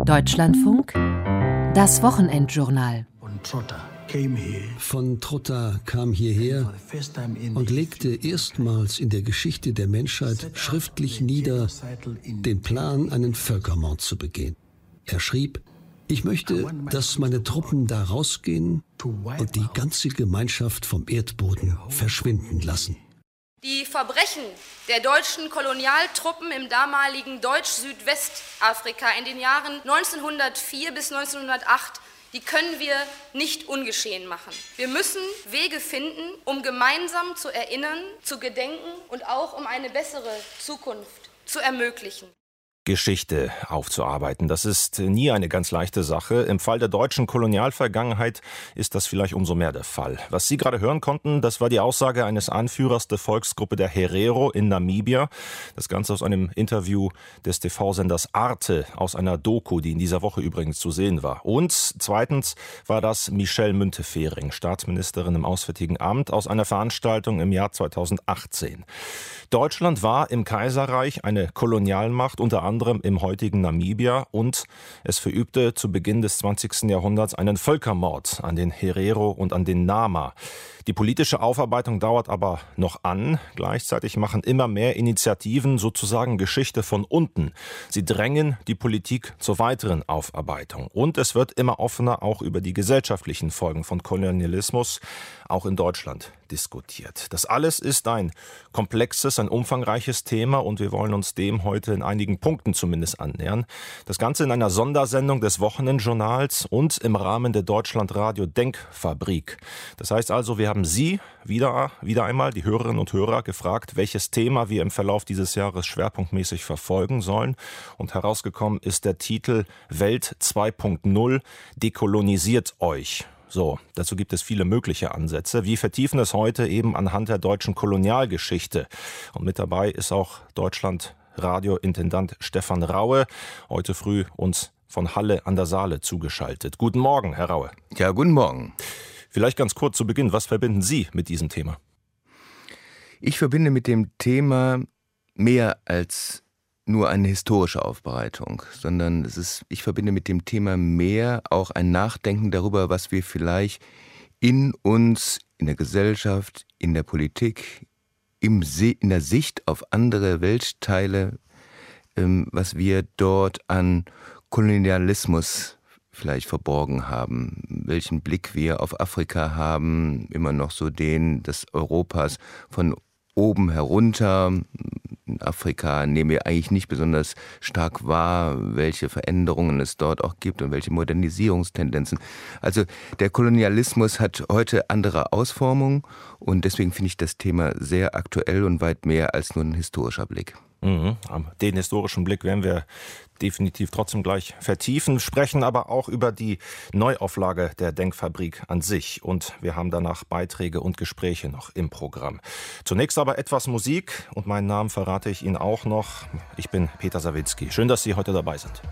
Deutschlandfunk, das Wochenendjournal. Von Trotta kam hierher und legte erstmals in der Geschichte der Menschheit schriftlich nieder den Plan, einen Völkermord zu begehen. Er schrieb: Ich möchte, dass meine Truppen da rausgehen und die ganze Gemeinschaft vom Erdboden verschwinden lassen. Die Verbrechen der deutschen Kolonialtruppen im damaligen Deutsch-Südwestafrika in den Jahren 1904 bis 1908, die können wir nicht ungeschehen machen. Wir müssen Wege finden, um gemeinsam zu erinnern, zu gedenken und auch um eine bessere Zukunft zu ermöglichen. Geschichte aufzuarbeiten. Das ist nie eine ganz leichte Sache. Im Fall der deutschen Kolonialvergangenheit ist das vielleicht umso mehr der Fall. Was Sie gerade hören konnten, das war die Aussage eines Anführers der Volksgruppe der Herero in Namibia. Das Ganze aus einem Interview des TV-Senders Arte, aus einer Doku, die in dieser Woche übrigens zu sehen war. Und zweitens war das Michelle Müntefering, Staatsministerin im Auswärtigen Amt, aus einer Veranstaltung im Jahr 2018. Deutschland war im Kaiserreich eine Kolonialmacht, unter anderem im heutigen Namibia, und es verübte zu Beginn des 20. Jahrhunderts einen Völkermord an den Herero und an den Nama. Die politische Aufarbeitung dauert aber noch an. Gleichzeitig machen immer mehr Initiativen sozusagen Geschichte von unten. Sie drängen die Politik zur weiteren Aufarbeitung. Und es wird immer offener auch über die gesellschaftlichen Folgen von Kolonialismus, auch in Deutschland, diskutiert. Das alles ist ein komplexes, ein umfangreiches Thema und wir wollen uns dem heute in einigen Punkten zumindest annähern. Das Ganze in einer Sondersendung des Wochenendjournals und im Rahmen der Deutschlandradio Denkfabrik. Das heißt also, wir haben Sie wieder einmal, die Hörerinnen und Hörer, gefragt, welches Thema wir im Verlauf dieses Jahres schwerpunktmäßig verfolgen sollen. Und herausgekommen ist der Titel Welt 2.0, dekolonisiert euch. So, dazu gibt es viele mögliche Ansätze. Wir vertiefen es heute eben anhand der deutschen Kolonialgeschichte. Und mit dabei ist auch Deutschlandradio-Intendant Stefan Raue, heute früh uns von Halle an der Saale zugeschaltet. Guten Morgen, Herr Raue. Ja, guten Morgen. Vielleicht ganz kurz zu Beginn, was verbinden Sie mit diesem Thema? Ich verbinde mit dem Thema mehr als nur eine historische Aufbereitung, sondern ich verbinde mit dem Thema mehr auch ein Nachdenken darüber, was wir vielleicht in uns, in der Gesellschaft, in der Politik, in der Sicht auf andere Weltteile, was wir dort an Kolonialismus vielleicht verborgen haben, welchen Blick wir auf Afrika haben, immer noch so den des Europas von oben herunter. In Afrika nehmen wir eigentlich nicht besonders stark wahr, welche Veränderungen es dort auch gibt und welche Modernisierungstendenzen. Also der Kolonialismus hat heute andere Ausformungen und deswegen finde ich das Thema sehr aktuell und weit mehr als nur ein historischer Blick. Den historischen Blick werden wir definitiv trotzdem gleich vertiefen, sprechen aber auch über die Neuauflage der Denkfabrik an sich. Und wir haben danach Beiträge und Gespräche noch im Programm. Zunächst aber etwas Musik und meinen Namen verrate ich Ihnen auch noch. Ich bin Peter Sawicki. Schön, dass Sie heute dabei sind.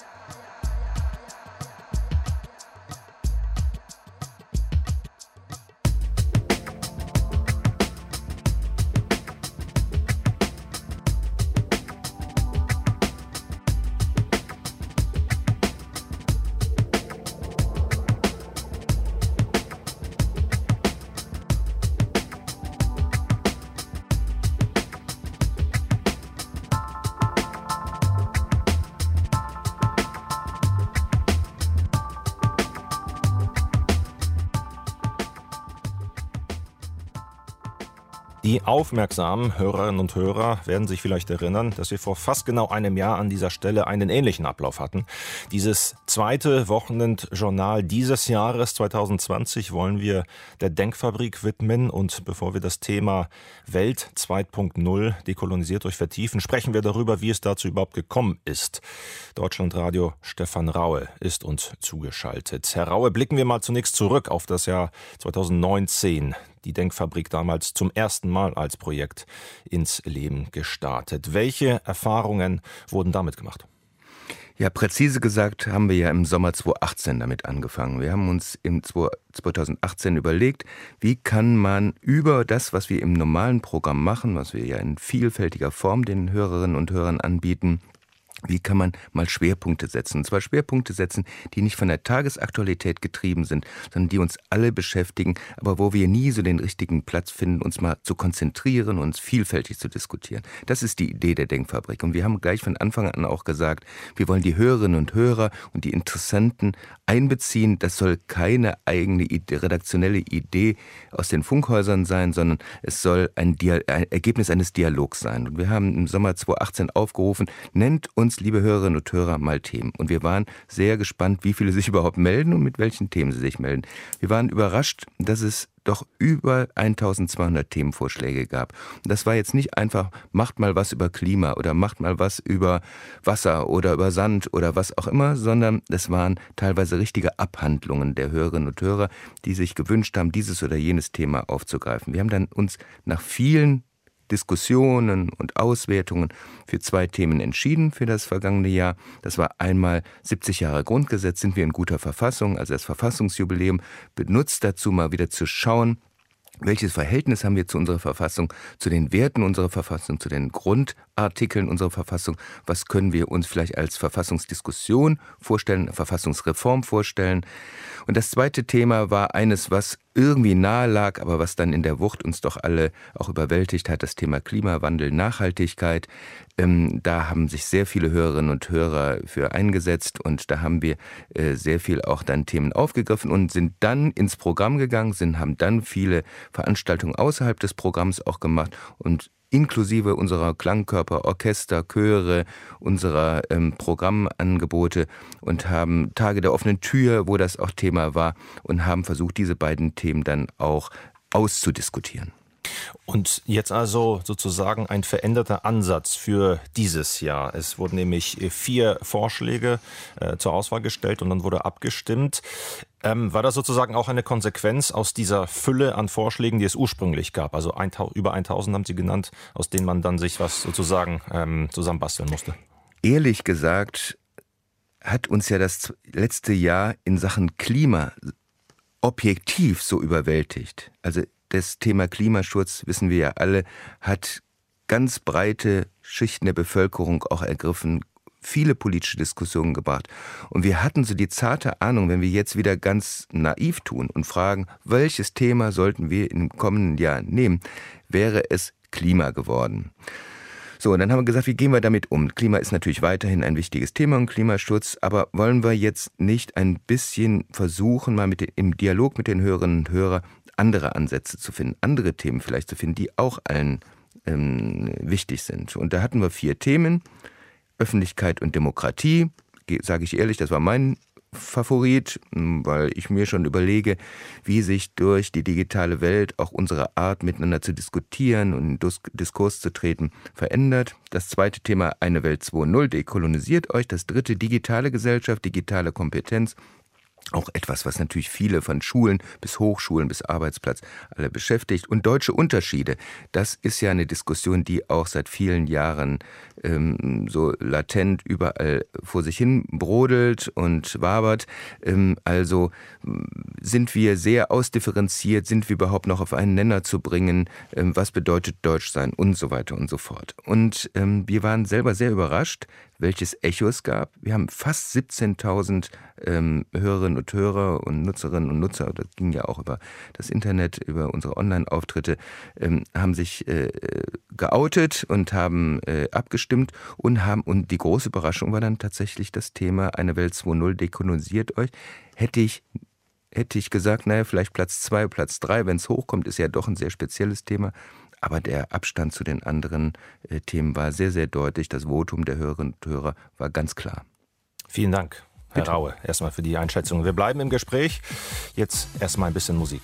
Die aufmerksamen Hörerinnen und Hörer werden sich vielleicht erinnern, dass wir vor fast genau einem Jahr an dieser Stelle einen ähnlichen Ablauf hatten. Dieses zweite Wochenendjournal dieses Jahres 2020 wollen wir der Denkfabrik widmen. Und bevor wir das Thema Welt 2.0 dekolonisiert euch vertiefen, sprechen wir darüber, wie es dazu überhaupt gekommen ist. Deutschlandradio Stefan Raue ist uns zugeschaltet. Herr Raue, blicken wir mal zunächst zurück auf das Jahr 2019. Die Denkfabrik damals zum ersten Mal als Projekt ins Leben gestartet. Welche Erfahrungen wurden damit gemacht? Ja, präzise gesagt haben wir ja im Sommer 2018 damit angefangen. Wir haben uns im 2018 überlegt, wie kann man über das, was wir im normalen Programm machen, was wir ja in vielfältiger Form den Hörerinnen und Hörern anbieten, Wie kann man mal Schwerpunkte setzen? Und zwar Schwerpunkte setzen, die nicht von der Tagesaktualität getrieben sind, sondern die uns alle beschäftigen, aber wo wir nie so den richtigen Platz finden, uns mal zu konzentrieren und uns vielfältig zu diskutieren. Das ist die Idee der Denkfabrik. Und wir haben gleich von Anfang an auch gesagt, wir wollen die Hörerinnen und Hörer und die Interessenten einbeziehen. Das soll keine eigene redaktionelle Idee aus den Funkhäusern sein, sondern es soll ein Ergebnis eines Dialogs sein. Und wir haben im Sommer 2018 aufgerufen, nennt uns, liebe Hörerinnen und Hörer, mal Themen. Und wir waren sehr gespannt, wie viele sich überhaupt melden und mit welchen Themen sie sich melden. Wir waren überrascht, dass es doch über 1200 Themenvorschläge gab. Und das war jetzt nicht einfach, macht mal was über Klima oder macht mal was über Wasser oder über Sand oder was auch immer, sondern es waren teilweise richtige Abhandlungen der Hörerinnen und Hörer, die sich gewünscht haben, dieses oder jenes Thema aufzugreifen. Wir haben dann uns nach vielen Diskussionen und Auswertungen für 2 Themen entschieden für das vergangene Jahr. Das war einmal 70 Jahre Grundgesetz, sind wir in guter Verfassung, also das Verfassungsjubiläum, benutzt dazu mal wieder zu schauen, welches Verhältnis haben wir zu unserer Verfassung, zu den Werten unserer Verfassung, zu den Grundartikeln unserer Verfassung? Was können wir uns vielleicht als Verfassungsdiskussion vorstellen, Verfassungsreform vorstellen? Und das zweite Thema war eines, was irgendwie nahe lag, aber was dann in der Wucht uns doch alle auch überwältigt hat, das Thema Klimawandel, Nachhaltigkeit. Da haben sich sehr viele Hörerinnen und Hörer für eingesetzt und da haben wir sehr viel auch dann Themen aufgegriffen und sind dann ins Programm gegangen, haben dann viele Veranstaltungen außerhalb des Programms auch gemacht und inklusive unserer Klangkörper, Orchester, Chöre, unserer Programmangebote und haben Tage der offenen Tür, wo das auch Thema war und haben versucht, diese beiden Themen dann auch auszudiskutieren. Und jetzt also sozusagen ein veränderter Ansatz für dieses Jahr. Es wurden nämlich 4 Vorschläge zur Auswahl gestellt und dann wurde abgestimmt. War das sozusagen auch eine Konsequenz aus dieser Fülle an Vorschlägen, die es ursprünglich gab? Also über 1000 haben Sie genannt, aus denen man dann sich was sozusagen zusammenbasteln musste. Ehrlich gesagt hat uns ja das letzte Jahr in Sachen Klima objektiv so überwältigt. Also das Thema Klimaschutz, wissen wir ja alle, hat ganz breite Schichten der Bevölkerung auch ergriffen, viele politische Diskussionen gebracht. Und wir hatten so die zarte Ahnung, wenn wir jetzt wieder ganz naiv tun und fragen, welches Thema sollten wir im kommenden Jahr nehmen, wäre es Klima geworden. So, und dann haben wir gesagt, wie gehen wir damit um? Klima ist natürlich weiterhin ein wichtiges Thema und Klimaschutz, aber wollen wir jetzt nicht ein bisschen versuchen, mal im Dialog mit den Hörerinnen und Hörern andere Ansätze zu finden, andere Themen vielleicht zu finden, die auch allen wichtig sind. Und da hatten wir 4 Themen. Öffentlichkeit und Demokratie, sage ich ehrlich, das war mein Favorit, weil ich mir schon überlege, wie sich durch die digitale Welt auch unsere Art, miteinander zu diskutieren und in Diskurs zu treten, verändert. Das zweite Thema, eine Welt 2.0, dekolonisiert euch. Das dritte, digitale Gesellschaft, digitale Kompetenz. Auch etwas, was natürlich viele von Schulen bis Hochschulen bis Arbeitsplatz alle beschäftigt. Und deutsche Unterschiede, das ist ja eine Diskussion, die auch seit vielen Jahren so latent überall vor sich hin brodelt und wabert. Also sind wir sehr ausdifferenziert, sind wir überhaupt noch auf einen Nenner zu bringen, was bedeutet Deutsch sein und so weiter und so fort. Und wir waren selber sehr überrascht, welches Echo es gab. Wir haben fast 17.000 Hörerinnen und Hörer und Nutzerinnen und Nutzer, das ging ja auch über das Internet, über unsere Online-Auftritte, haben sich geoutet und haben abgestimmt und die große Überraschung war dann tatsächlich das Thema eine Welt 2.0, dekolonisiert euch. Hätte ich gesagt, naja, vielleicht Platz 2, Platz 3, wenn es hochkommt, ist ja doch ein sehr spezielles Thema. Aber der Abstand zu den anderen Themen war sehr, sehr deutlich. Das Votum der Hörerinnen und Hörer war ganz klar. Vielen Dank, Herr Raue, erstmal für die Einschätzung. Wir bleiben im Gespräch. Jetzt erstmal ein bisschen Musik.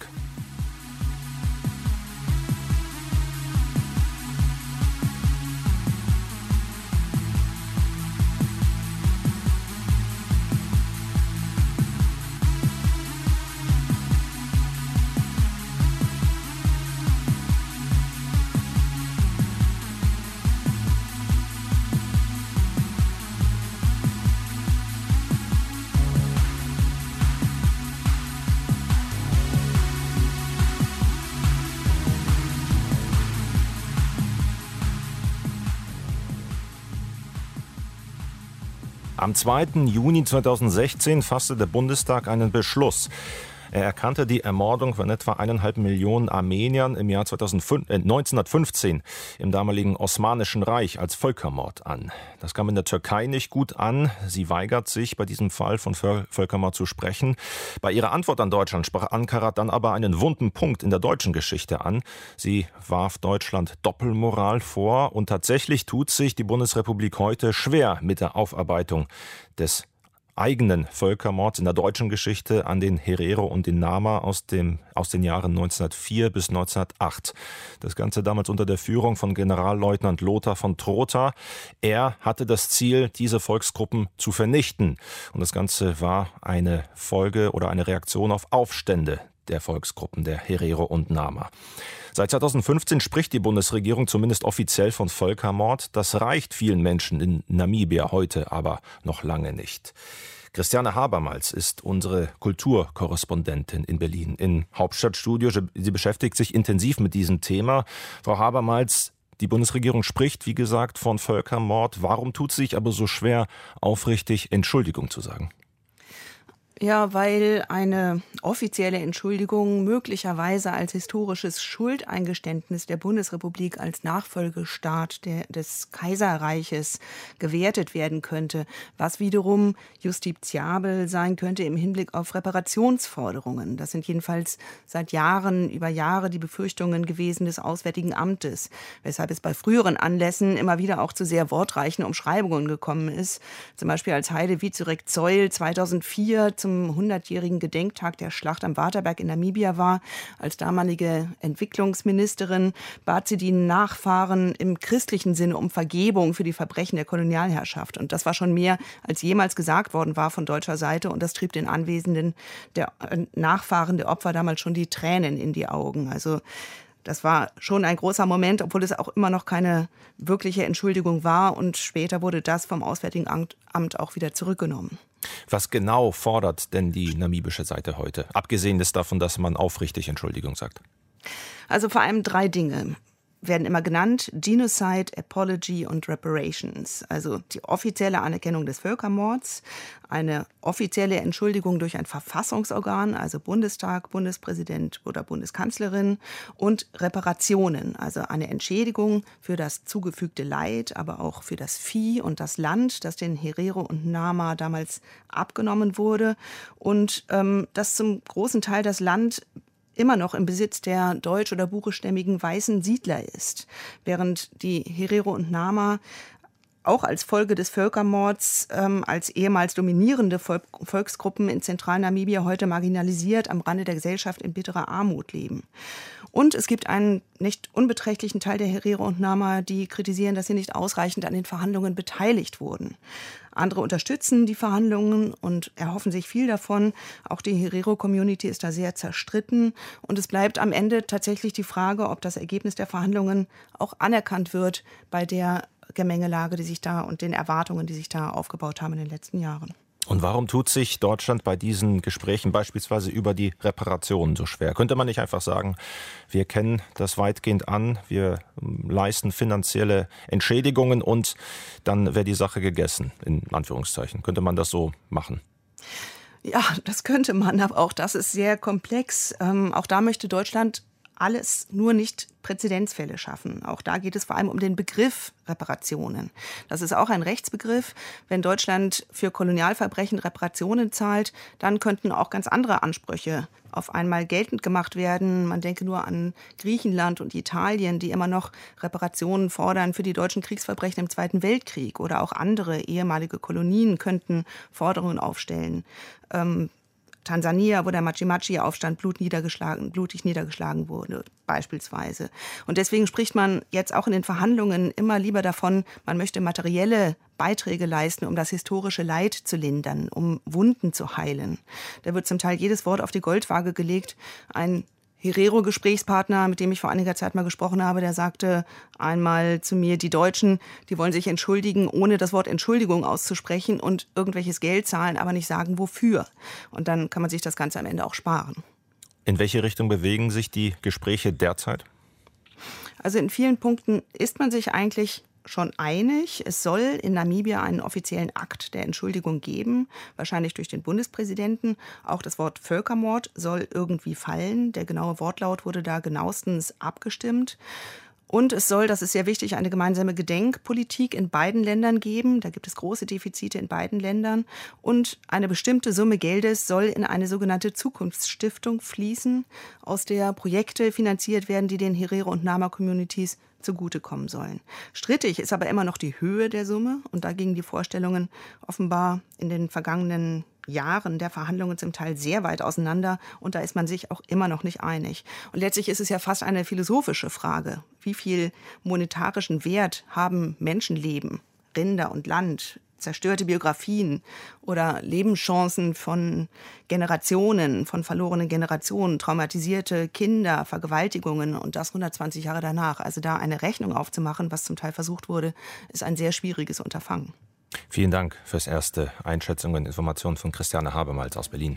Am 2. Juni 2016 fasste der Bundestag einen Beschluss. Er erkannte die Ermordung von etwa 1,5 Millionen Armeniern im Jahr 1915 im damaligen Osmanischen Reich als Völkermord an. Das kam in der Türkei nicht gut an. Sie weigert sich, bei diesem Fall von Völkermord zu sprechen. Bei ihrer Antwort an Deutschland sprach Ankara dann aber einen wunden Punkt in der deutschen Geschichte an. Sie warf Deutschland Doppelmoral vor und tatsächlich tut sich die Bundesrepublik heute schwer mit der Aufarbeitung des eigenen Völkermords in der deutschen Geschichte an den Herero und den Nama aus den Jahren 1904 bis 1908. Das Ganze damals unter der Führung von Generalleutnant Lothar von Trotha. Er hatte das Ziel, diese Volksgruppen zu vernichten. Und das Ganze war eine Folge oder eine Reaktion auf Aufstände der Volksgruppen der Herero und Nama. Seit 2015 spricht die Bundesregierung zumindest offiziell von Völkermord. Das reicht vielen Menschen in Namibia heute aber noch lange nicht. Christiane Habermals ist unsere Kulturkorrespondentin in Berlin im Hauptstadtstudio. Sie beschäftigt sich intensiv mit diesem Thema. Frau Habermals, die Bundesregierung spricht, wie gesagt, von Völkermord. Warum tut es sich aber so schwer, aufrichtig Entschuldigung zu sagen? Ja, weil eine offizielle Entschuldigung möglicherweise als historisches Schuldeingeständnis der Bundesrepublik als Nachfolgestaat des Kaiserreiches gewertet werden könnte, was wiederum justiziabel sein könnte im Hinblick auf Reparationsforderungen. Das sind jedenfalls seit Jahren, über Jahre die Befürchtungen gewesen des Auswärtigen Amtes, weshalb es bei früheren Anlässen immer wieder auch zu sehr wortreichen Umschreibungen gekommen ist. Zum Beispiel als Heide Wieczorek-Zeul 2004 zum 100-jährigen Gedenktag der Schlacht am Waterberg in Namibia war. Als damalige Entwicklungsministerin bat sie die Nachfahren im christlichen Sinne um Vergebung für die Verbrechen der Kolonialherrschaft. Und das war schon mehr, als jemals gesagt worden war von deutscher Seite. Und das trieb den Anwesenden, der Nachfahren der Opfer, damals schon die Tränen in die Augen. Also das war schon ein großer Moment, obwohl es auch immer noch keine wirkliche Entschuldigung war. Und später wurde das vom Auswärtigen Amt auch wieder zurückgenommen. Was genau fordert denn die namibische Seite heute? Abgesehen davon, dass man aufrichtig Entschuldigung sagt. Also vor allem 3 Dinge werden immer genannt: Genocide, Apology und Reparations. Also die offizielle Anerkennung des Völkermords, eine offizielle Entschuldigung durch ein Verfassungsorgan, also Bundestag, Bundespräsident oder Bundeskanzlerin, und Reparationen, also eine Entschädigung für das zugefügte Leid, aber auch für das Vieh und das Land, das den Herero und Nama damals abgenommen wurde, und dass zum großen Teil das Land immer noch im Besitz der deutsch- oder burischstämmigen weißen Siedler ist, während die Herero und Nama auch als Folge des Völkermords als ehemals dominierende Volksgruppen in Zentralnamibia heute marginalisiert am Rande der Gesellschaft in bitterer Armut leben. Und es gibt einen nicht unbeträchtlichen Teil der Herero und Nama, die kritisieren, dass sie nicht ausreichend an den Verhandlungen beteiligt wurden. Andere unterstützen die Verhandlungen und erhoffen sich viel davon. Auch die Herero-Community ist da sehr zerstritten. Und es bleibt am Ende tatsächlich die Frage, ob das Ergebnis der Verhandlungen auch anerkannt wird bei der Gemengelage, die sich da und den Erwartungen, die sich da aufgebaut haben in den letzten Jahren. Und warum tut sich Deutschland bei diesen Gesprächen beispielsweise über die Reparationen so schwer? Könnte man nicht einfach sagen, wir kennen das weitgehend an, wir leisten finanzielle Entschädigungen und dann wäre die Sache gegessen, in Anführungszeichen. Könnte man das so machen? Ja, das könnte man, aber auch das ist sehr komplex. Auch da möchte Deutschland alles nur nicht Präzedenzfälle schaffen. Auch da geht es vor allem um den Begriff Reparationen. Das ist auch ein Rechtsbegriff. Wenn Deutschland für Kolonialverbrechen Reparationen zahlt, dann könnten auch ganz andere Ansprüche auf einmal geltend gemacht werden. Man denke nur an Griechenland und Italien, die immer noch Reparationen fordern für die deutschen Kriegsverbrechen im Zweiten Weltkrieg. Oder auch andere ehemalige Kolonien könnten Forderungen aufstellen. Tansania, wo der Machi-Machi-Aufstand blutig niedergeschlagen wurde, beispielsweise. Und deswegen spricht man jetzt auch in den Verhandlungen immer lieber davon, man möchte materielle Beiträge leisten, um das historische Leid zu lindern, um Wunden zu heilen. Da wird zum Teil jedes Wort auf die Goldwaage gelegt. Ein Herero-Gesprächspartner, mit dem ich vor einiger Zeit mal gesprochen habe, der sagte einmal zu mir, die Deutschen, die wollen sich entschuldigen, ohne das Wort Entschuldigung auszusprechen und irgendwelches Geld zahlen, aber nicht sagen, wofür. Und dann kann man sich das Ganze am Ende auch sparen. In welche Richtung bewegen sich die Gespräche derzeit? Also in vielen Punkten ist man sich eigentlich schon einig. Es soll in Namibia einen offiziellen Akt der Entschuldigung geben, wahrscheinlich durch den Bundespräsidenten. Auch das Wort Völkermord soll irgendwie fallen. Der genaue Wortlaut wurde da genauestens abgestimmt. Und es soll, das ist sehr wichtig, eine gemeinsame Gedenkpolitik in beiden Ländern geben. Da gibt es große Defizite in beiden Ländern. Und eine bestimmte Summe Geldes soll in eine sogenannte Zukunftsstiftung fließen, aus der Projekte finanziert werden, die den Herero- und Nama-Communities zugutekommen sollen. Strittig ist aber immer noch die Höhe der Summe. Und da gingen die Vorstellungen offenbar in den vergangenen Jahren der Verhandlungen zum Teil sehr weit auseinander. Und da ist man sich auch immer noch nicht einig. Und letztlich ist es ja fast eine philosophische Frage. Wie viel monetarischen Wert haben Menschenleben, Rinder und Land, zerstörte Biografien oder Lebenschancen von Generationen, von verlorenen Generationen, traumatisierte Kinder, Vergewaltigungen und das 120 Jahre danach. Also da eine Rechnung aufzumachen, was zum Teil versucht wurde, ist ein sehr schwieriges Unterfangen. Vielen Dank fürs erste Einschätzungen und Informationen von Christiane Habermals aus Berlin.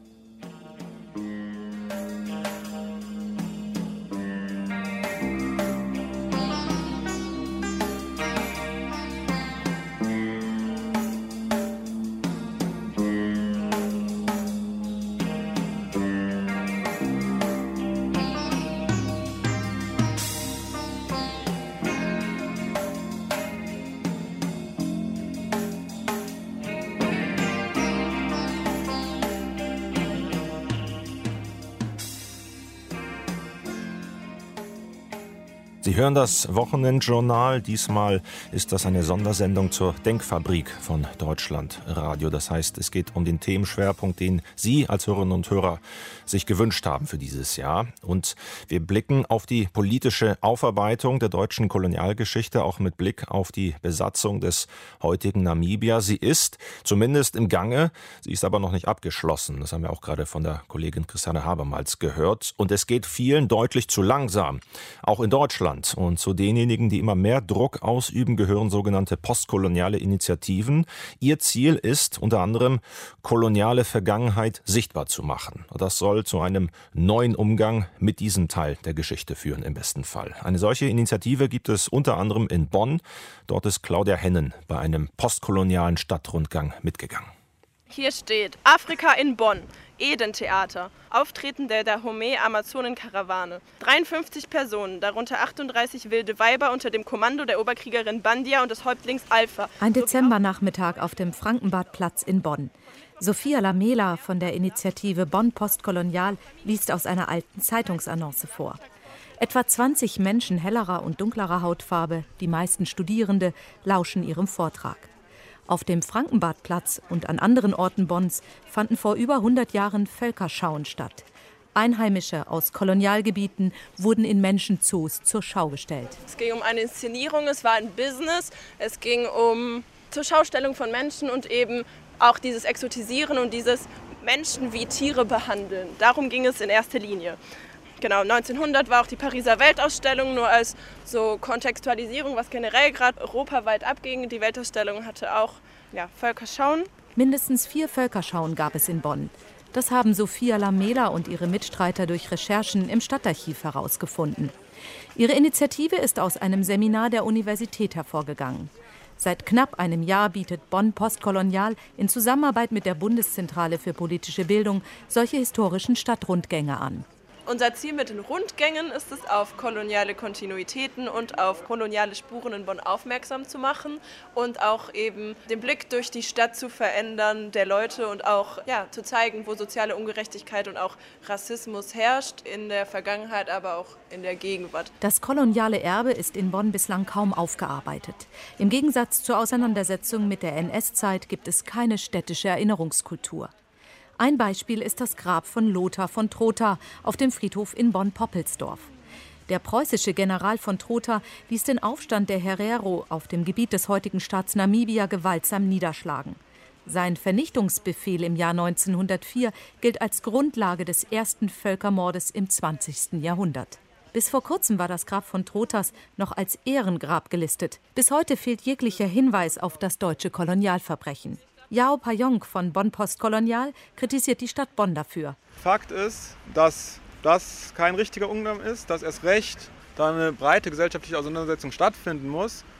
Sie hören das Wochenendjournal. Diesmal ist das eine Sondersendung zur Denkfabrik von Deutschlandradio. Das heißt, es geht um den Themenschwerpunkt, den Sie als Hörerinnen und Hörer sich gewünscht haben für dieses Jahr. Und wir blicken auf die politische Aufarbeitung der deutschen Kolonialgeschichte, auch mit Blick auf die Besatzung des heutigen Namibia. Sie ist zumindest im Gange, sie ist aber noch nicht abgeschlossen. Das haben wir auch gerade von der Kollegin Christiane Habermals gehört. Und es geht vielen deutlich zu langsam, auch in Deutschland. Und zu denjenigen, die immer mehr Druck ausüben, gehören sogenannte postkoloniale Initiativen. Ihr Ziel ist unter anderem, koloniale Vergangenheit sichtbar zu machen. Das soll zu einem neuen Umgang mit diesem Teil der Geschichte führen, im besten Fall. Eine solche Initiative gibt es unter anderem in Bonn. Dort ist Claudia Hennen bei einem postkolonialen Stadtrundgang mitgegangen. Hier steht Afrika in Bonn, Eden-Theater, Auftreten der Dahomey-Amazonen-Karawane. 53 Personen, darunter 38 wilde Weiber unter dem Kommando der Oberkriegerin Bandia und des Häuptlings Alpha. Ein Dezembernachmittag auf dem Frankenbadplatz in Bonn. Sophia Lamela von der Initiative Bonn Postkolonial liest aus einer alten Zeitungsannonce vor. Etwa 20 Menschen hellerer und dunklerer Hautfarbe, die meisten Studierende, lauschen ihrem Vortrag. Auf dem Frankenbadplatz und an anderen Orten Bonns fanden vor über 100 Jahren Völkerschauen statt. Einheimische aus Kolonialgebieten wurden in Menschenzoos zur Schau gestellt. Es ging um eine Inszenierung, es war ein Business, es ging um zur Schaustellung von Menschen und eben auch dieses Exotisieren und dieses Menschen wie Tiere behandeln. Darum ging es in erster Linie. Genau, 1900 war auch die Pariser Weltausstellung, nur als so Kontextualisierung, was generell gerade europaweit abging. Die Weltausstellung hatte auch Völkerschauen. Mindestens 4 Völkerschauen gab es in Bonn. Das haben Sophia Lamela und ihre Mitstreiter durch Recherchen im Stadtarchiv herausgefunden. Ihre Initiative ist aus einem Seminar der Universität hervorgegangen. Seit knapp einem Jahr bietet Bonn Postkolonial in Zusammenarbeit mit der Bundeszentrale für politische Bildung solche historischen Stadtrundgänge an. Unser Ziel mit den Rundgängen ist es, auf koloniale Kontinuitäten und auf koloniale Spuren in Bonn aufmerksam zu machen und auch eben den Blick durch die Stadt zu verändern der Leute und auch zu zeigen, wo soziale Ungerechtigkeit und auch Rassismus herrscht, in der Vergangenheit, aber auch in der Gegenwart. Das koloniale Erbe ist in Bonn bislang kaum aufgearbeitet. Im Gegensatz zur Auseinandersetzung mit der NS-Zeit gibt es keine städtische Erinnerungskultur. Ein Beispiel ist das Grab von Lothar von Trotha auf dem Friedhof in Bonn-Poppelsdorf. Der preußische General von Trotha ließ den Aufstand der Herero auf dem Gebiet des heutigen Staats Namibia gewaltsam niederschlagen. Sein Vernichtungsbefehl im Jahr 1904 gilt als Grundlage des ersten Völkermordes im 20. Jahrhundert. Bis vor kurzem war das Grab von Trothas noch als Ehrengrab gelistet. Bis heute fehlt jeglicher Hinweis auf das deutsche Kolonialverbrechen. Yao Payong von Bonn Postkolonial kritisiert die Stadt Bonn dafür. Fakt ist, dass das kein richtiger Umgang ist, dass erst recht da eine breite gesellschaftliche Auseinandersetzung stattfinden muss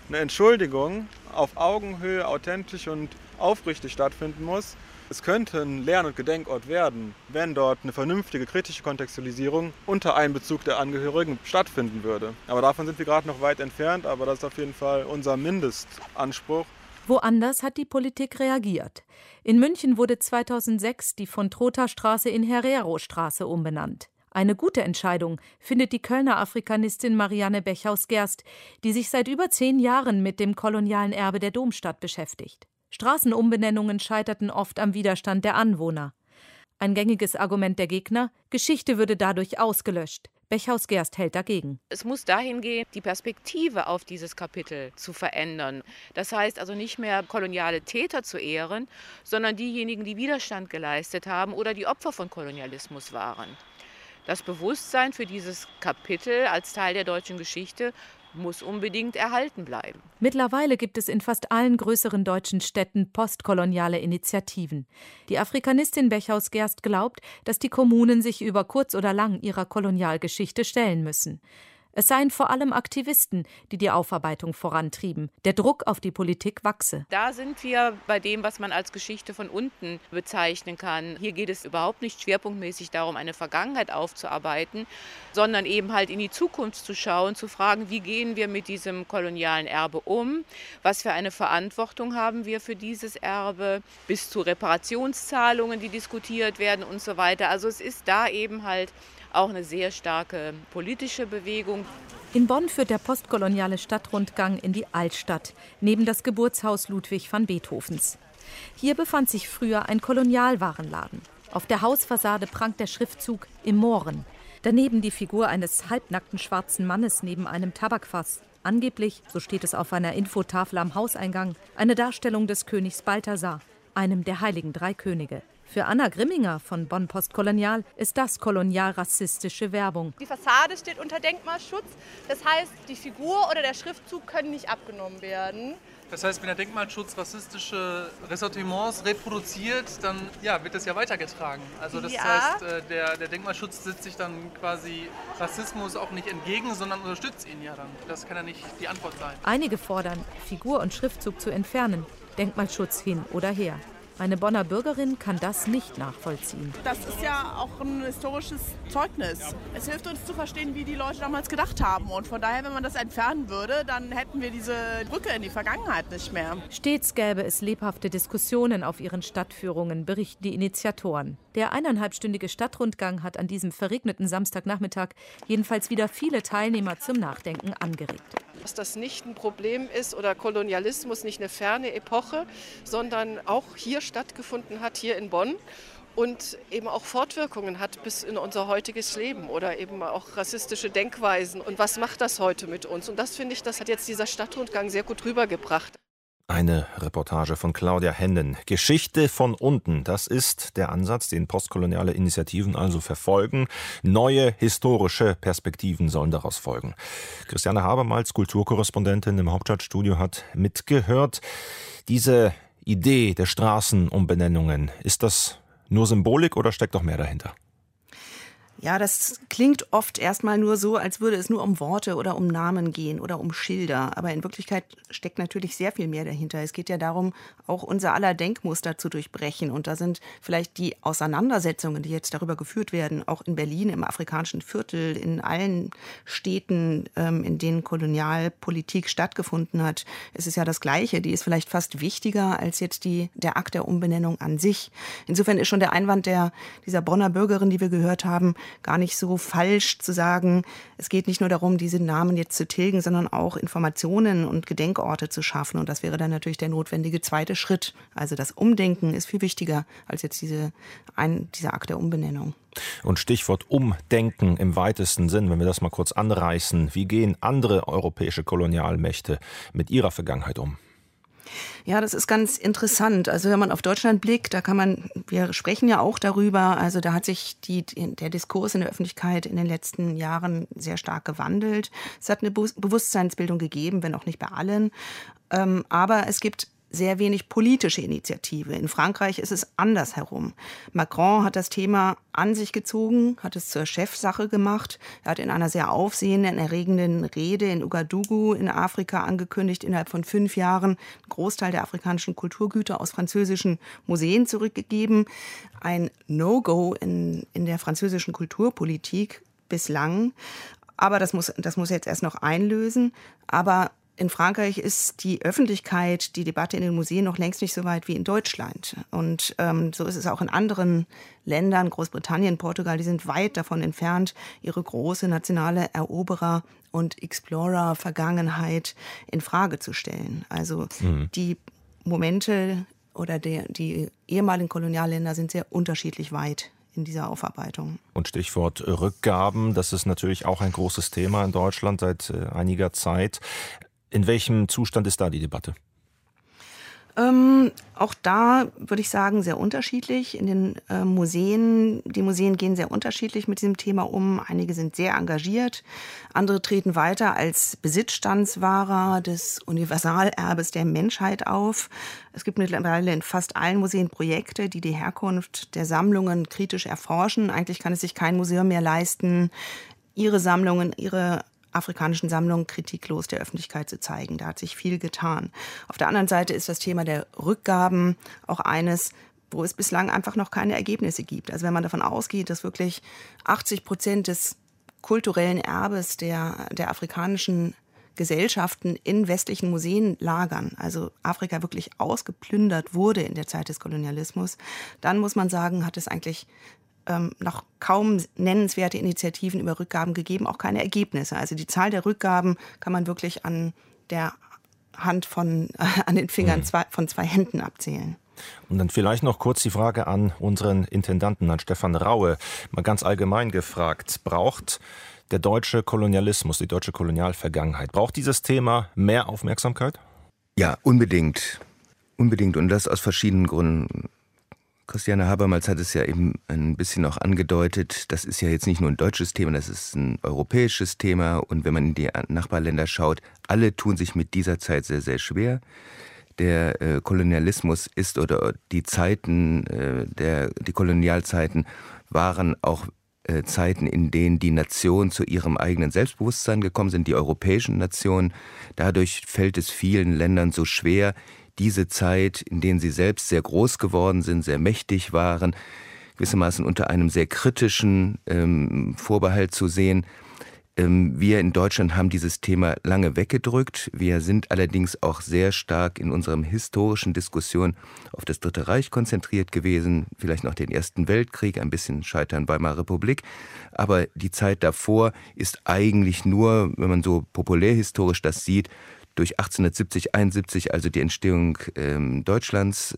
eine Entschuldigung auf Augenhöhe, authentisch und aufrichtig stattfinden muss. Es könnte ein Lern- und Gedenkort werden, wenn dort eine vernünftige kritische Kontextualisierung unter Einbezug der Angehörigen stattfinden würde. Aber davon sind wir gerade noch weit entfernt, aber das ist auf jeden Fall unser Mindestanspruch. Woanders hat die Politik reagiert. In München wurde 2006 die von-Trotha-Straße in Herero-Straße umbenannt. Eine gute Entscheidung findet die Kölner Afrikanistin Marianne Bechaus-Gerst, die sich seit über 10 Jahren mit dem kolonialen Erbe der Domstadt beschäftigt. Straßenumbenennungen scheiterten oft am Widerstand der Anwohner. Ein gängiges Argument der Gegner: Geschichte würde dadurch ausgelöscht. Bechaus-Gerst hält dagegen. Es muss dahin gehen, die Perspektive auf dieses Kapitel zu verändern. Das heißt also nicht mehr koloniale Täter zu ehren, sondern diejenigen, die Widerstand geleistet haben oder die Opfer von Kolonialismus waren. Das Bewusstsein für dieses Kapitel als Teil der deutschen Geschichte muss unbedingt erhalten bleiben. Mittlerweile gibt es in fast allen größeren deutschen Städten postkoloniale Initiativen. Die Afrikanistin Bechaus-Gerst glaubt, dass die Kommunen sich über kurz oder lang ihrer Kolonialgeschichte stellen müssen. Es seien vor allem Aktivisten, die die Aufarbeitung vorantrieben. Der Druck auf die Politik wachse. Da sind wir bei dem, was man als Geschichte von unten bezeichnen kann. Hier geht es überhaupt nicht schwerpunktmäßig darum, eine Vergangenheit aufzuarbeiten, sondern eben halt in die Zukunft zu schauen, zu fragen, wie gehen wir mit diesem kolonialen Erbe um, was für eine Verantwortung haben wir für dieses Erbe, bis zu Reparationszahlungen, die diskutiert werden und so weiter. Also es ist da eben halt auch eine sehr starke politische Bewegung. In Bonn führt der postkoloniale Stadtrundgang in die Altstadt, neben das Geburtshaus Ludwig van Beethovens. Hier befand sich früher ein Kolonialwarenladen. Auf der Hausfassade prangt der Schriftzug „Im Mohren". Daneben die Figur eines halbnackten schwarzen Mannes neben einem Tabakfass. Angeblich, so steht es auf einer Infotafel am Hauseingang, eine Darstellung des Königs Balthasar, einem der heiligen 3 Könige. Für Anna Grimminger von Bonn Postkolonial ist das kolonial-rassistische Werbung. Die Fassade steht unter Denkmalschutz. Das heißt, die Figur oder der Schriftzug können nicht abgenommen werden. Das heißt, wenn der Denkmalschutz rassistische Ressentiments reproduziert, dann wird das ja weitergetragen. Also das heißt, der Denkmalschutz setzt sich dann quasi Rassismus auch nicht entgegen, sondern unterstützt ihn ja dann. Das kann ja nicht die Antwort sein. Einige fordern, Figur und Schriftzug zu entfernen, Denkmalschutz hin oder her. Eine Bonner Bürgerin kann das nicht nachvollziehen. Das ist ja auch ein historisches Zeugnis. Es hilft uns zu verstehen, wie die Leute damals gedacht haben. Und von daher, wenn man das entfernen würde, dann hätten wir diese Brücke in die Vergangenheit nicht mehr. Stets gäbe es lebhafte Diskussionen auf ihren Stadtführungen, berichten die Initiatoren. Der 1,5-stündige Stadtrundgang hat an diesem verregneten Samstagnachmittag jedenfalls wieder viele Teilnehmer zum Nachdenken angeregt. Dass das nicht ein Problem ist oder Kolonialismus nicht eine ferne Epoche, sondern auch hier stattgefunden hat, hier in Bonn und eben auch Fortwirkungen hat bis in unser heutiges Leben oder eben auch rassistische Denkweisen. Und was macht das heute mit uns? Und das finde ich, das hat jetzt dieser Stadtrundgang sehr gut rübergebracht. Eine Reportage von Claudia Hennen. Geschichte von unten, das ist der Ansatz, den postkoloniale Initiativen also verfolgen. Neue historische Perspektiven sollen daraus folgen. Christiane Habermals, Kulturkorrespondentin im Hauptstadtstudio, hat mitgehört. Diese Idee der Straßenumbenennungen, ist das nur Symbolik oder steckt doch mehr dahinter? Ja, das klingt oft erstmal nur so, als würde es nur um Worte oder um Namen gehen oder um Schilder. Aber in Wirklichkeit steckt natürlich sehr viel mehr dahinter. Es geht ja darum, auch unser aller Denkmuster zu durchbrechen. Und da sind vielleicht die Auseinandersetzungen, die jetzt darüber geführt werden, auch in Berlin, im afrikanischen Viertel, in allen Städten, in denen Kolonialpolitik stattgefunden hat. Es ist ja das Gleiche. Die ist vielleicht fast wichtiger als jetzt der Akt der Umbenennung an sich. Insofern ist schon der Einwand dieser Bonner Bürgerin, die wir gehört haben, gar nicht so falsch zu sagen, es geht nicht nur darum, diese Namen jetzt zu tilgen, sondern auch Informationen und Gedenkorte zu schaffen. Und das wäre dann natürlich der notwendige zweite Schritt. Also das Umdenken ist viel wichtiger als jetzt dieser Akt der Umbenennung. Und Stichwort Umdenken im weitesten Sinn, wenn wir das mal kurz anreißen. Wie gehen andere europäische Kolonialmächte mit ihrer Vergangenheit um? Ja, das ist ganz interessant. Also wenn man auf Deutschland blickt, wir sprechen ja auch darüber, also da hat sich der Diskurs in der Öffentlichkeit in den letzten Jahren sehr stark gewandelt. Es hat eine Bewusstseinsbildung gegeben, wenn auch nicht bei allen. Aber es gibt sehr wenig politische Initiative. In Frankreich ist es andersherum. Macron hat das Thema an sich gezogen, hat es zur Chefsache gemacht. Er hat in einer sehr aufsehenden, erregenden Rede in Ouagadougou in Afrika angekündigt, innerhalb von 5 Jahren einen Großteil der afrikanischen Kulturgüter aus französischen Museen zurückgegeben. Ein No-Go in der französischen Kulturpolitik bislang. Aber das muss jetzt erst noch einlösen. Aber in Frankreich ist die Öffentlichkeit, die Debatte in den Museen noch längst nicht so weit wie in Deutschland. Und so ist es auch in anderen Ländern, Großbritannien, Portugal, die sind weit davon entfernt, ihre große nationale Eroberer- und Explorer-Vergangenheit in Frage zu stellen. Also die Momente oder die ehemaligen Kolonialländer sind sehr unterschiedlich weit in dieser Aufarbeitung. Und Stichwort Rückgaben, das ist natürlich auch ein großes Thema in Deutschland seit einiger Zeit. In welchem Zustand ist da die Debatte? Auch da würde ich sagen, sehr unterschiedlich. In den Museen, die Museen gehen sehr unterschiedlich mit diesem Thema um. Einige sind sehr engagiert, andere treten weiter als Besitzstandswahrer des Universalerbes der Menschheit auf. Es gibt mittlerweile in fast allen Museen Projekte, die die Herkunft der Sammlungen kritisch erforschen. Eigentlich kann es sich kein Museum mehr leisten, ihre Sammlungen, ihre afrikanischen Sammlungen kritiklos der Öffentlichkeit zu zeigen. Da hat sich viel getan. Auf der anderen Seite ist das Thema der Rückgaben auch eines, wo es bislang einfach noch keine Ergebnisse gibt. Also wenn man davon ausgeht, dass wirklich 80% des kulturellen Erbes der afrikanischen Gesellschaften in westlichen Museen lagern, also Afrika wirklich ausgeplündert wurde in der Zeit des Kolonialismus, dann muss man sagen, hat es eigentlich noch kaum nennenswerte Initiativen über Rückgaben gegeben, auch keine Ergebnisse. Also die Zahl der Rückgaben kann man wirklich an den Fingern von 2 Händen abzählen. Und dann vielleicht noch kurz die Frage an unseren Intendanten, an Stefan Raue. Mal ganz allgemein gefragt, braucht der deutsche Kolonialismus, die deutsche Kolonialvergangenheit, braucht dieses Thema mehr Aufmerksamkeit? Ja, unbedingt. Unbedingt, und das aus verschiedenen Gründen. Christiane Habermas hat es ja eben ein bisschen auch angedeutet, das ist ja jetzt nicht nur ein deutsches Thema, das ist ein europäisches Thema. Und wenn man in die Nachbarländer schaut, alle tun sich mit dieser Zeit sehr, sehr schwer. Der Kolonialismus ist, oder die Zeiten, die Kolonialzeiten waren auch Zeiten, in denen die Nationen zu ihrem eigenen Selbstbewusstsein gekommen sind, die europäischen Nationen. Dadurch fällt es vielen Ländern so schwer, diese Zeit, in denen sie selbst sehr groß geworden sind, sehr mächtig waren, gewissermaßen unter einem sehr kritischen Vorbehalt zu sehen. Wir in Deutschland haben dieses Thema lange weggedrückt. Wir sind allerdings auch sehr stark in unserem historischen Diskussion auf das Dritte Reich konzentriert gewesen, vielleicht noch den Ersten Weltkrieg, ein bisschen Scheitern Weimarer Republik. Aber die Zeit davor ist eigentlich nur, wenn man so populärhistorisch das sieht, durch 1870, 71, also die Entstehung Deutschlands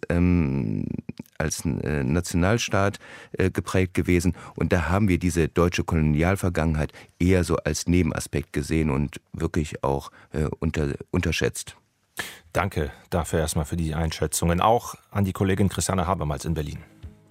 als Nationalstaat geprägt gewesen. Und da haben wir diese deutsche Kolonialvergangenheit eher so als Nebenaspekt gesehen und wirklich auch unterschätzt. Danke dafür erstmal für die Einschätzungen. Auch an die Kollegin Christiane Habermas in Berlin.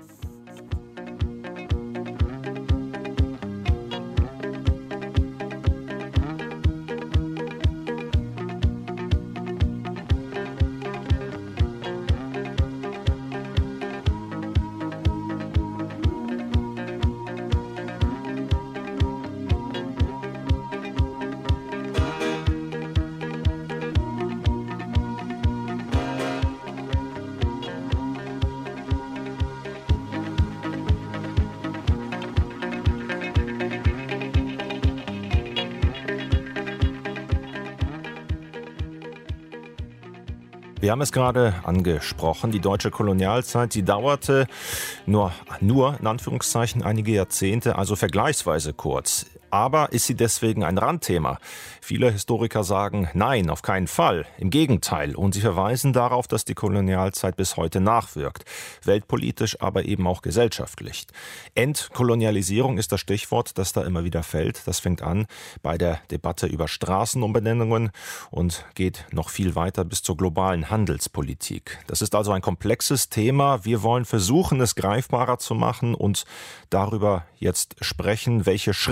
Wir haben es gerade angesprochen, die deutsche Kolonialzeit, die dauerte nur in Anführungszeichen einige Jahrzehnte, also vergleichsweise kurz. Aber ist sie deswegen ein Randthema? Viele Historiker sagen, nein, auf keinen Fall. Im Gegenteil. Und sie verweisen darauf, dass die Kolonialzeit bis heute nachwirkt. Weltpolitisch, aber eben auch gesellschaftlich. Entkolonialisierung ist das Stichwort, das da immer wieder fällt. Das fängt an bei der Debatte über Straßenumbenennungen und geht noch viel weiter bis zur globalen Handelspolitik. Das ist also ein komplexes Thema. Wir wollen versuchen, es greifbarer zu machen und darüber jetzt sprechen, welche Schritte der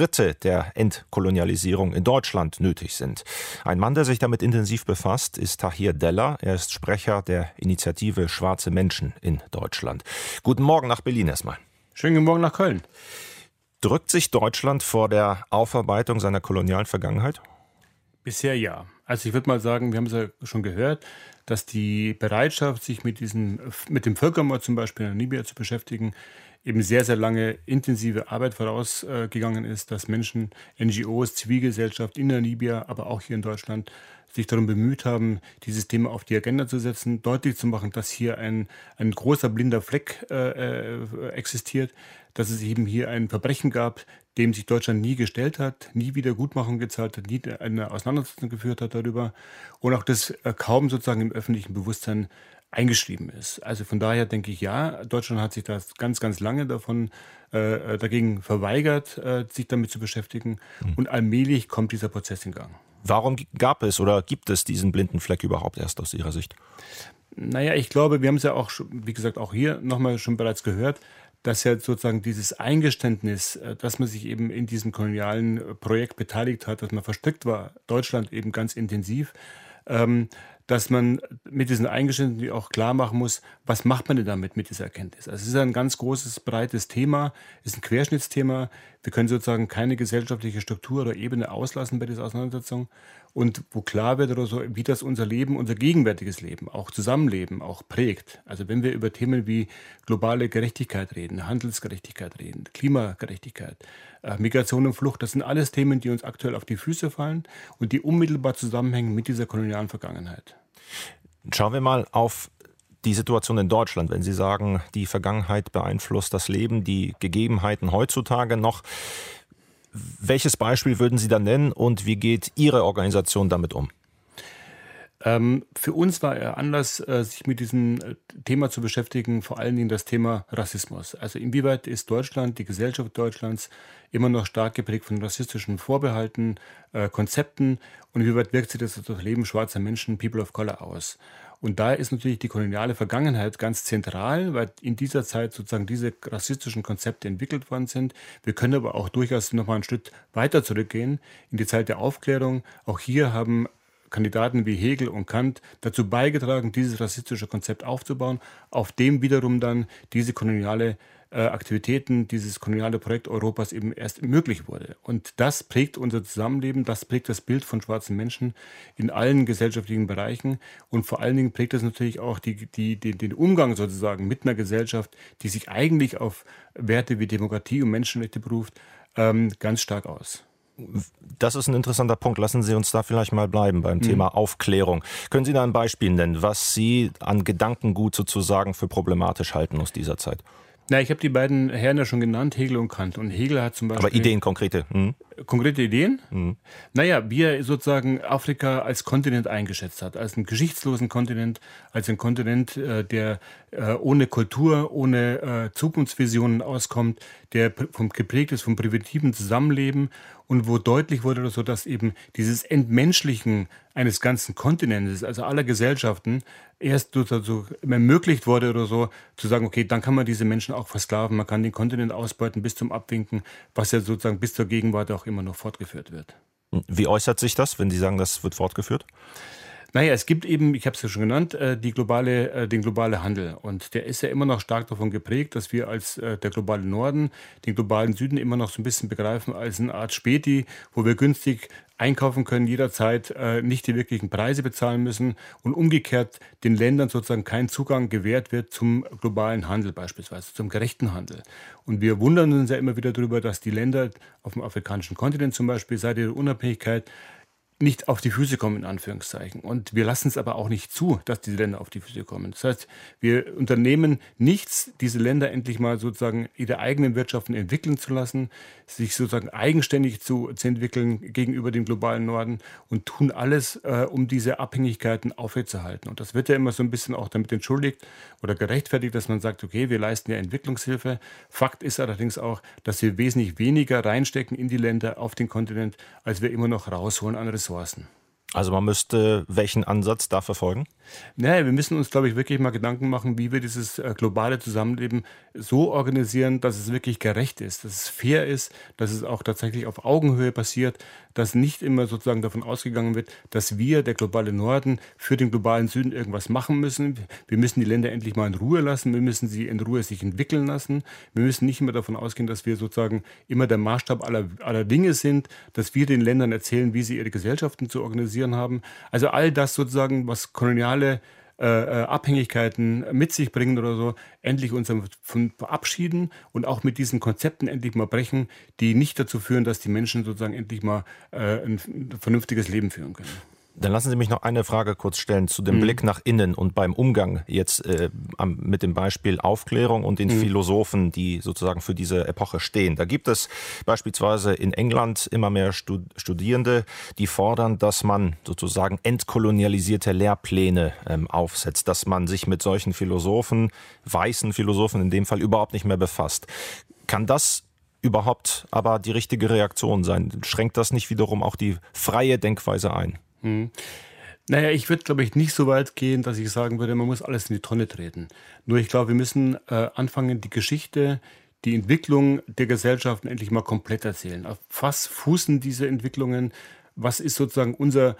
der Entkolonialisierung in Deutschland nötig sind. Ein Mann, der sich damit intensiv befasst, ist Tahir Deller. Er ist Sprecher der Initiative Schwarze Menschen in Deutschland. Guten Morgen nach Berlin erstmal. Schönen guten Morgen nach Köln. Drückt sich Deutschland vor der Aufarbeitung seiner kolonialen Vergangenheit? Bisher ja. Also ich würde mal sagen, wir haben es ja schon gehört, dass die Bereitschaft, sich mit dem Völkermord zum Beispiel in Namibia zu beschäftigen, eben sehr, sehr lange intensive Arbeit vorausgegangen ist, dass Menschen, NGOs, Zivilgesellschaft in Namibia, aber auch hier in Deutschland sich darum bemüht haben, dieses Thema auf die Agenda zu setzen, deutlich zu machen, dass hier ein großer blinder Fleck existiert, dass es eben hier ein Verbrechen gab, dem sich Deutschland nie gestellt hat, nie Wiedergutmachung gezahlt hat, nie eine Auseinandersetzung geführt hat darüber und auch das kaum sozusagen im öffentlichen Bewusstsein eingeschrieben ist. Also von daher denke ich, ja, Deutschland hat sich das ganz, ganz lange dagegen verweigert, sich damit zu beschäftigen und allmählich kommt dieser Prozess in Gang. Warum gab es oder gibt es diesen blinden Fleck überhaupt erst aus Ihrer Sicht? Naja, ich glaube, wir haben es ja auch, wie gesagt, auch hier nochmal schon bereits gehört, dass ja sozusagen dieses Eingeständnis, dass man sich eben in diesem kolonialen Projekt beteiligt hat, dass man verstrickt war, Deutschland eben ganz intensiv, dass man mit diesen Eingeständnissen auch klar machen muss, was macht man denn damit mit dieser Erkenntnis? Also es ist ein ganz großes, breites Thema, ist ein Querschnittsthema. Wir können sozusagen keine gesellschaftliche Struktur oder Ebene auslassen bei dieser Auseinandersetzung. Und wo klar wird oder so, wie das unser Leben, unser gegenwärtiges Leben, auch Zusammenleben, auch prägt. Also wenn wir über Themen wie globale Gerechtigkeit reden, Handelsgerechtigkeit reden, Klimagerechtigkeit, Migration und Flucht, das sind alles Themen, die uns aktuell auf die Füße fallen und die unmittelbar zusammenhängen mit dieser kolonialen Vergangenheit. Schauen wir mal auf die Situation in Deutschland. Wenn Sie sagen, die Vergangenheit beeinflusst das Leben, die Gegebenheiten heutzutage noch. Welches Beispiel würden Sie da nennen und wie geht Ihre Organisation damit um? Für uns war der Anlass, sich mit diesem Thema zu beschäftigen, vor allen Dingen das Thema Rassismus. Also inwieweit ist Deutschland, die Gesellschaft Deutschlands, immer noch stark geprägt von rassistischen Vorbehalten, Konzepten und inwieweit wirkt sich das auf das Leben schwarzer Menschen, People of Color aus? Und da ist natürlich die koloniale Vergangenheit ganz zentral, weil in dieser Zeit sozusagen diese rassistischen Konzepte entwickelt worden sind. Wir können aber auch durchaus noch mal einen Schritt weiter zurückgehen in die Zeit der Aufklärung. Auch hier haben Kandidaten wie Hegel und Kant dazu beigetragen, dieses rassistische Konzept aufzubauen, auf dem wiederum dann diese koloniale Aktivitäten, dieses koloniale Projekt Europas eben erst möglich wurde. Und das prägt unser Zusammenleben, das prägt das Bild von schwarzen Menschen in allen gesellschaftlichen Bereichen und vor allen Dingen prägt das natürlich auch den Umgang sozusagen mit einer Gesellschaft, die sich eigentlich auf Werte wie Demokratie und Menschenrechte beruft, ganz stark aus. Das ist ein interessanter Punkt. Lassen Sie uns da vielleicht mal bleiben beim Thema Aufklärung. Können Sie da ein Beispiel nennen, was Sie an Gedankengut sozusagen für problematisch halten aus dieser Zeit? Na, ich habe die beiden Herren ja schon genannt, Hegel und Kant. Und Hegel hat zum Beispiel... Aber Ideen, konkrete? Konkrete Ideen? Naja, wie er sozusagen Afrika als Kontinent eingeschätzt hat. Als einen geschichtslosen Kontinent, als einen Kontinent, der ohne Kultur, ohne Zukunftsvisionen auskommt, der geprägt ist vom primitiven Zusammenleben und wo deutlich wurde, so dass eben dieses Entmenschlichen eines ganzen Kontinents, also aller Gesellschaften, erst so ermöglicht wurde oder so, zu sagen, okay, dann kann man diese Menschen auch versklaven, man kann den Kontinent ausbeuten bis zum Abwinken, was ja sozusagen bis zur Gegenwart auch immer noch fortgeführt wird. Wie äußert sich das, wenn Sie sagen, das wird fortgeführt? Naja, es gibt eben, ich habe es ja schon genannt, den globale Handel. Und der ist ja immer noch stark davon geprägt, dass wir als der globale Norden den globalen Süden immer noch so ein bisschen begreifen als eine Art Späti, wo wir günstig einkaufen können, jederzeit nicht die wirklichen Preise bezahlen müssen und umgekehrt den Ländern sozusagen kein Zugang gewährt wird zum globalen Handel beispielsweise, zum gerechten Handel. Und wir wundern uns ja immer wieder darüber, dass die Länder auf dem afrikanischen Kontinent zum Beispiel seit ihrer Unabhängigkeit nicht auf die Füße kommen, in Anführungszeichen. Und wir lassen es aber auch nicht zu, dass diese Länder auf die Füße kommen. Das heißt, wir unternehmen nichts, diese Länder endlich mal sozusagen ihre eigenen Wirtschaften entwickeln zu lassen, sich sozusagen eigenständig zu entwickeln gegenüber dem globalen Norden und tun alles, um diese Abhängigkeiten aufrechtzuerhalten. Und das wird ja immer so ein bisschen auch damit entschuldigt oder gerechtfertigt, dass man sagt, okay, wir leisten ja Entwicklungshilfe. Fakt ist allerdings auch, dass wir wesentlich weniger reinstecken in die Länder auf den Kontinent, als wir immer noch rausholen an Ressourcen. Also man müsste welchen Ansatz da verfolgen? Naja, wir müssen uns, glaube ich, wirklich mal Gedanken machen, wie wir dieses globale Zusammenleben so organisieren, dass es wirklich gerecht ist, dass es fair ist, dass es auch tatsächlich auf Augenhöhe passiert, dass nicht immer sozusagen davon ausgegangen wird, dass wir, der globale Norden, für den globalen Süden irgendwas machen müssen. Wir müssen die Länder endlich mal in Ruhe lassen, wir müssen sie in Ruhe sich entwickeln lassen. Wir müssen nicht immer davon ausgehen, dass wir sozusagen immer der Maßstab aller Dinge sind, dass wir den Ländern erzählen, wie sie ihre Gesellschaften zu organisieren haben. Also all das sozusagen, was koloniale Abhängigkeiten mit sich bringen oder so, endlich uns davon verabschieden und auch mit diesen Konzepten endlich mal brechen, die nicht dazu führen, dass die Menschen sozusagen endlich mal ein vernünftiges Leben führen können. Dann lassen Sie mich noch eine Frage kurz stellen zu dem Blick nach innen und beim Umgang jetzt mit dem Beispiel Aufklärung und den Philosophen, die sozusagen für diese Epoche stehen. Da gibt es beispielsweise in England immer mehr Studierende, die fordern, dass man sozusagen entkolonialisierte Lehrpläne aufsetzt, dass man sich mit solchen Philosophen, weißen Philosophen in dem Fall, überhaupt nicht mehr befasst. Kann das überhaupt aber die richtige Reaktion sein? Schränkt das nicht wiederum auch die freie Denkweise ein? Naja, ich würde, glaube ich, nicht so weit gehen, dass ich sagen würde, man muss alles in die Tonne treten. Nur ich glaube, wir müssen anfangen, die Geschichte, die Entwicklung der Gesellschaften endlich mal komplett erzählen. Auf was fußen diese Entwicklungen? Was ist sozusagen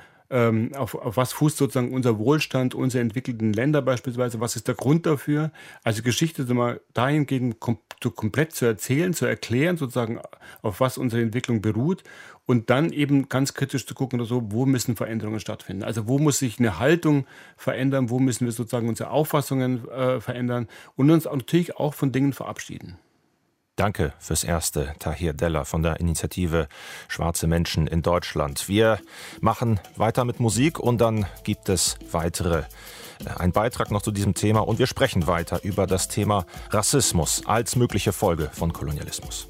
auf was fußt sozusagen unser Wohlstand, unsere entwickelten Länder beispielsweise? Was ist der Grund dafür? Also Geschichte mal dahingehend komplett zu erzählen, zu erklären, sozusagen auf was unsere Entwicklung beruht und dann eben ganz kritisch zu gucken oder so, wo müssen Veränderungen stattfinden? Also wo muss sich eine Haltung verändern? Wo müssen wir sozusagen unsere Auffassungen verändern und uns auch natürlich auch von Dingen verabschieden? Danke fürs Erste, Tahir Deller von der Initiative Schwarze Menschen in Deutschland. Wir machen weiter mit Musik und dann gibt es einen Beitrag noch zu diesem Thema und wir sprechen weiter über das Thema Rassismus als mögliche Folge von Kolonialismus.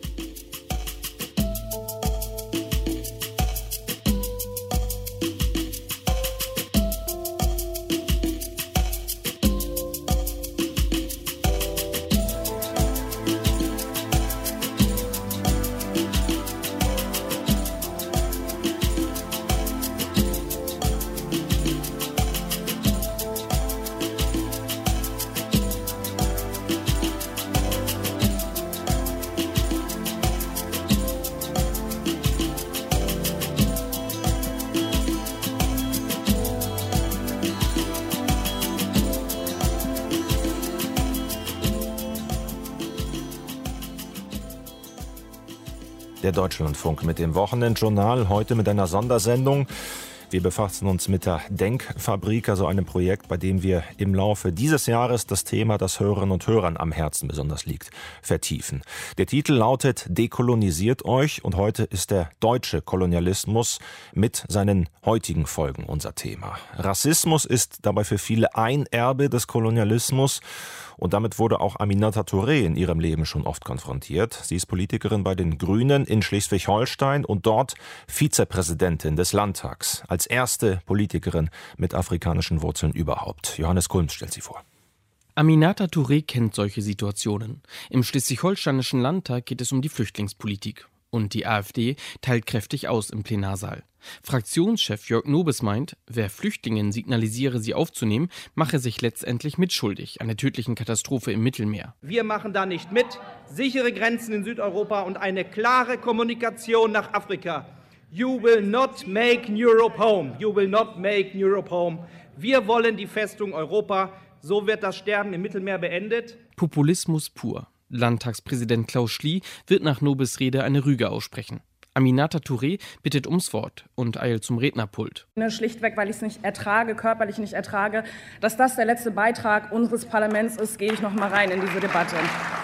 Der Deutschlandfunk mit dem Wochenendjournal, heute mit einer Sondersendung. Wir befassen uns mit der Denkfabrik, also einem Projekt, bei dem wir im Laufe dieses Jahres das Thema, das Hörerinnen und Hörern am Herzen besonders liegt, vertiefen. Der Titel lautet »Dekolonisiert euch« und heute ist der deutsche Kolonialismus mit seinen heutigen Folgen unser Thema. Rassismus ist dabei für viele ein Erbe des Kolonialismus. Und damit wurde auch Aminata Touré in ihrem Leben schon oft konfrontiert. Sie ist Politikerin bei den Grünen in Schleswig-Holstein und dort Vizepräsidentin des Landtags. Als erste Politikerin mit afrikanischen Wurzeln überhaupt. Johannes Kulms stellt sie vor. Aminata Touré kennt solche Situationen. Im Schleswig-Holsteinischen Landtag geht es um die Flüchtlingspolitik. Und die AfD teilt kräftig aus im Plenarsaal. Fraktionschef Jörg Nobes meint, wer Flüchtlingen signalisiere, sie aufzunehmen, mache sich letztendlich mitschuldig an der tödlichen Katastrophe im Mittelmeer. Wir machen da nicht mit. Sichere Grenzen in Südeuropa und eine klare Kommunikation nach Afrika. You will not make Europe home. You will not make Europe home. Wir wollen die Festung Europa. So wird das Sterben im Mittelmeer beendet. Populismus pur. Landtagspräsident Klaus Schlie wird nach Nobes Rede eine Rüge aussprechen. Aminata Touré bittet ums Wort und eilt zum Rednerpult. Schlichtweg, weil ich es nicht ertrage, körperlich nicht ertrage, dass das der letzte Beitrag unseres Parlaments ist, gehe ich noch mal rein in diese Debatte.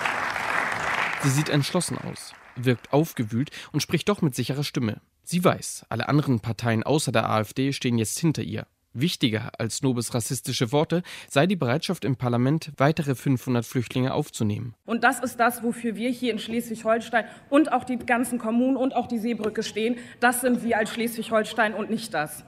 Sie sieht entschlossen aus, wirkt aufgewühlt und spricht doch mit sicherer Stimme. Sie weiß, alle anderen Parteien außer der AfD stehen jetzt hinter ihr. Wichtiger als Nobes rassistische Worte sei die Bereitschaft im Parlament, weitere 500 Flüchtlinge aufzunehmen. Und das ist das, wofür wir hier in Schleswig-Holstein und auch die ganzen Kommunen und auch die Seebrücke stehen. Das sind wir als Schleswig-Holstein und nicht das.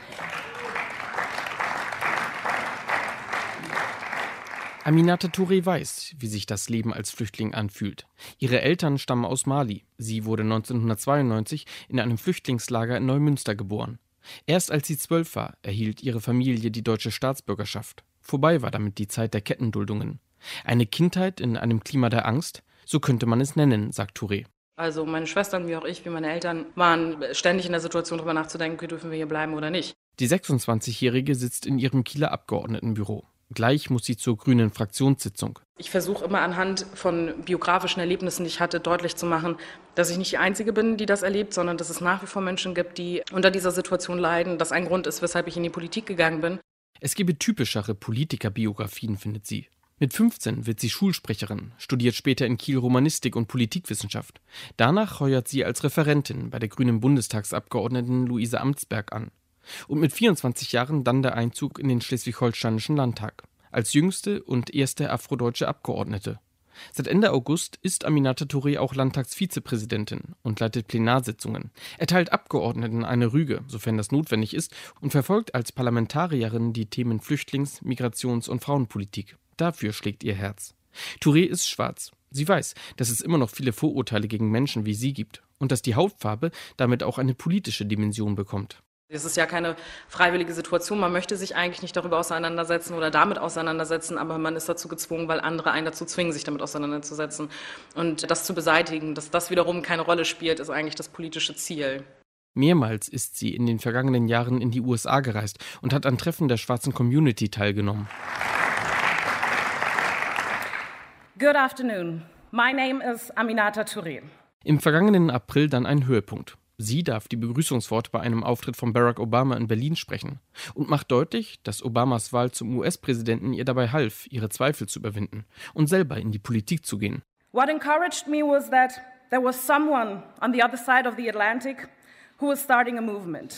Aminata Touré weiß, wie sich das Leben als Flüchtling anfühlt. Ihre Eltern stammen aus Mali. Sie wurde 1992 in einem Flüchtlingslager in Neumünster geboren. Erst als sie 12 war, erhielt ihre Familie die deutsche Staatsbürgerschaft. Vorbei war damit die Zeit der Kettenduldungen. Eine Kindheit in einem Klima der Angst, so könnte man es nennen, sagt Touré. Also meine Schwestern wie auch ich, wie meine Eltern, waren ständig in der Situation, darüber nachzudenken, okay, dürfen wir hier bleiben oder nicht. Die 26-Jährige sitzt in ihrem Kieler Abgeordnetenbüro. Gleich muss sie zur grünen Fraktionssitzung. Ich versuche immer anhand von biografischen Erlebnissen, die ich hatte, deutlich zu machen, dass ich nicht die Einzige bin, die das erlebt, sondern dass es nach wie vor Menschen gibt, die unter dieser Situation leiden. Das ein Grund ist, weshalb ich in die Politik gegangen bin. Es gebe typischere Politikerbiografien, findet sie. Mit 15 wird sie Schulsprecherin, studiert später in Kiel Romanistik und Politikwissenschaft. Danach heuert sie als Referentin bei der grünen Bundestagsabgeordneten Luise Amtsberg an. Und mit 24 Jahren dann der Einzug in den Schleswig-Holsteinischen Landtag. Als jüngste und erste afrodeutsche Abgeordnete. Seit Ende August ist Aminata Touré auch Landtagsvizepräsidentin und leitet Plenarsitzungen. Erteilt Abgeordneten eine Rüge, sofern das notwendig ist, und verfolgt als Parlamentarierin die Themen Flüchtlings-, Migrations- und Frauenpolitik. Dafür schlägt ihr Herz. Touré ist schwarz. Sie weiß, dass es immer noch viele Vorurteile gegen Menschen wie sie gibt und dass die Hautfarbe damit auch eine politische Dimension bekommt. Es ist ja keine freiwillige Situation, man möchte sich eigentlich nicht darüber auseinandersetzen oder damit auseinandersetzen, aber man ist dazu gezwungen, weil andere einen dazu zwingen, sich damit auseinanderzusetzen. Und das zu beseitigen, dass das wiederum keine Rolle spielt, ist eigentlich das politische Ziel. Mehrmals ist sie in den vergangenen Jahren in die USA gereist und hat an Treffen der schwarzen Community teilgenommen. Good afternoon. My name is Aminata Touré. Im vergangenen April dann ein Höhepunkt. Sie darf die Begrüßungsworte bei einem Auftritt von Barack Obama in Berlin sprechen und macht deutlich, dass Obamas Wahl zum US-Präsidenten ihr dabei half, ihre Zweifel zu überwinden und selber in die Politik zu gehen. What encouraged me was that there was someone on the other side of the Atlantic who was starting a movement.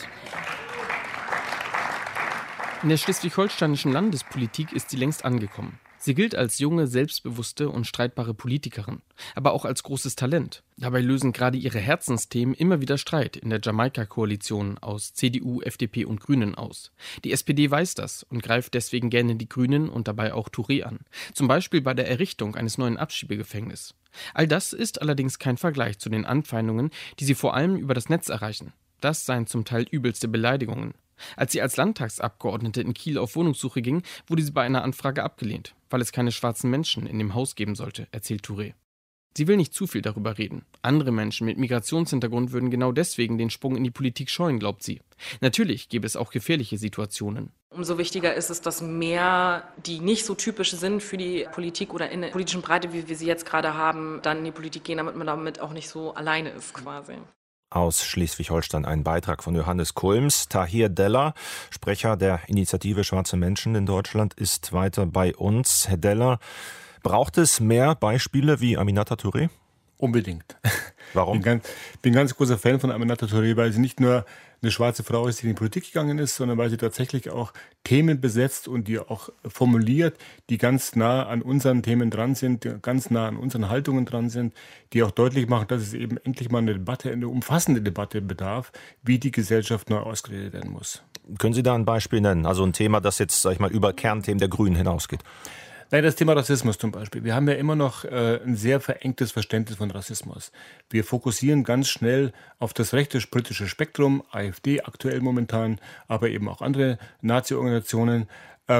In der schleswig-holsteinischen Landespolitik ist sie längst angekommen. Sie gilt als junge, selbstbewusste und streitbare Politikerin, aber auch als großes Talent. Dabei lösen gerade ihre Herzensthemen immer wieder Streit in der Jamaika-Koalition aus CDU, FDP und Grünen aus. Die SPD weiß das und greift deswegen gerne die Grünen und dabei auch Touré an. Zum Beispiel bei der Errichtung eines neuen Abschiebegefängnisses. All das ist allerdings kein Vergleich zu den Anfeindungen, die sie vor allem über das Netz erreichen. Das seien zum Teil übelste Beleidigungen. Als sie als Landtagsabgeordnete in Kiel auf Wohnungssuche ging, wurde sie bei einer Anfrage abgelehnt, weil es keine schwarzen Menschen in dem Haus geben sollte, erzählt Touré. Sie will nicht zu viel darüber reden. Andere Menschen mit Migrationshintergrund würden genau deswegen den Sprung in die Politik scheuen, glaubt sie. Natürlich gäbe es auch gefährliche Situationen. Umso wichtiger ist es, dass mehr, die nicht so typisch sind für die Politik oder in der politischen Breite, wie wir sie jetzt gerade haben, dann in die Politik gehen, damit man damit auch nicht so alleine ist quasi. Aus Schleswig-Holstein ein Beitrag von Johannes Kulms. Tahir Deller, Sprecher der Initiative Schwarze Menschen in Deutschland, ist weiter bei uns. Herr Deller, braucht es mehr Beispiele wie Aminata Touré? Unbedingt. Warum? Ich bin ganz großer Fan von Aminata Touré, weil sie nicht nur eine schwarze Frau ist, die in die Politik gegangen ist, sondern weil sie tatsächlich auch Themen besetzt und die auch formuliert, die ganz nah an unseren Themen dran sind, die ganz nah an unseren Haltungen dran sind, die auch deutlich machen, dass es eben endlich mal eine umfassende Debatte bedarf, wie die Gesellschaft neu ausgerichtet werden muss. Können Sie da ein Beispiel nennen? Also ein Thema, das jetzt, sag ich mal, über Kernthemen der Grünen hinausgeht. Nein, das Thema Rassismus zum Beispiel. Wir haben ja immer noch ein sehr verengtes Verständnis von Rassismus. Wir fokussieren ganz schnell auf das rechte politische Spektrum, AfD aktuell momentan, aber eben auch andere Nazi-Organisationen.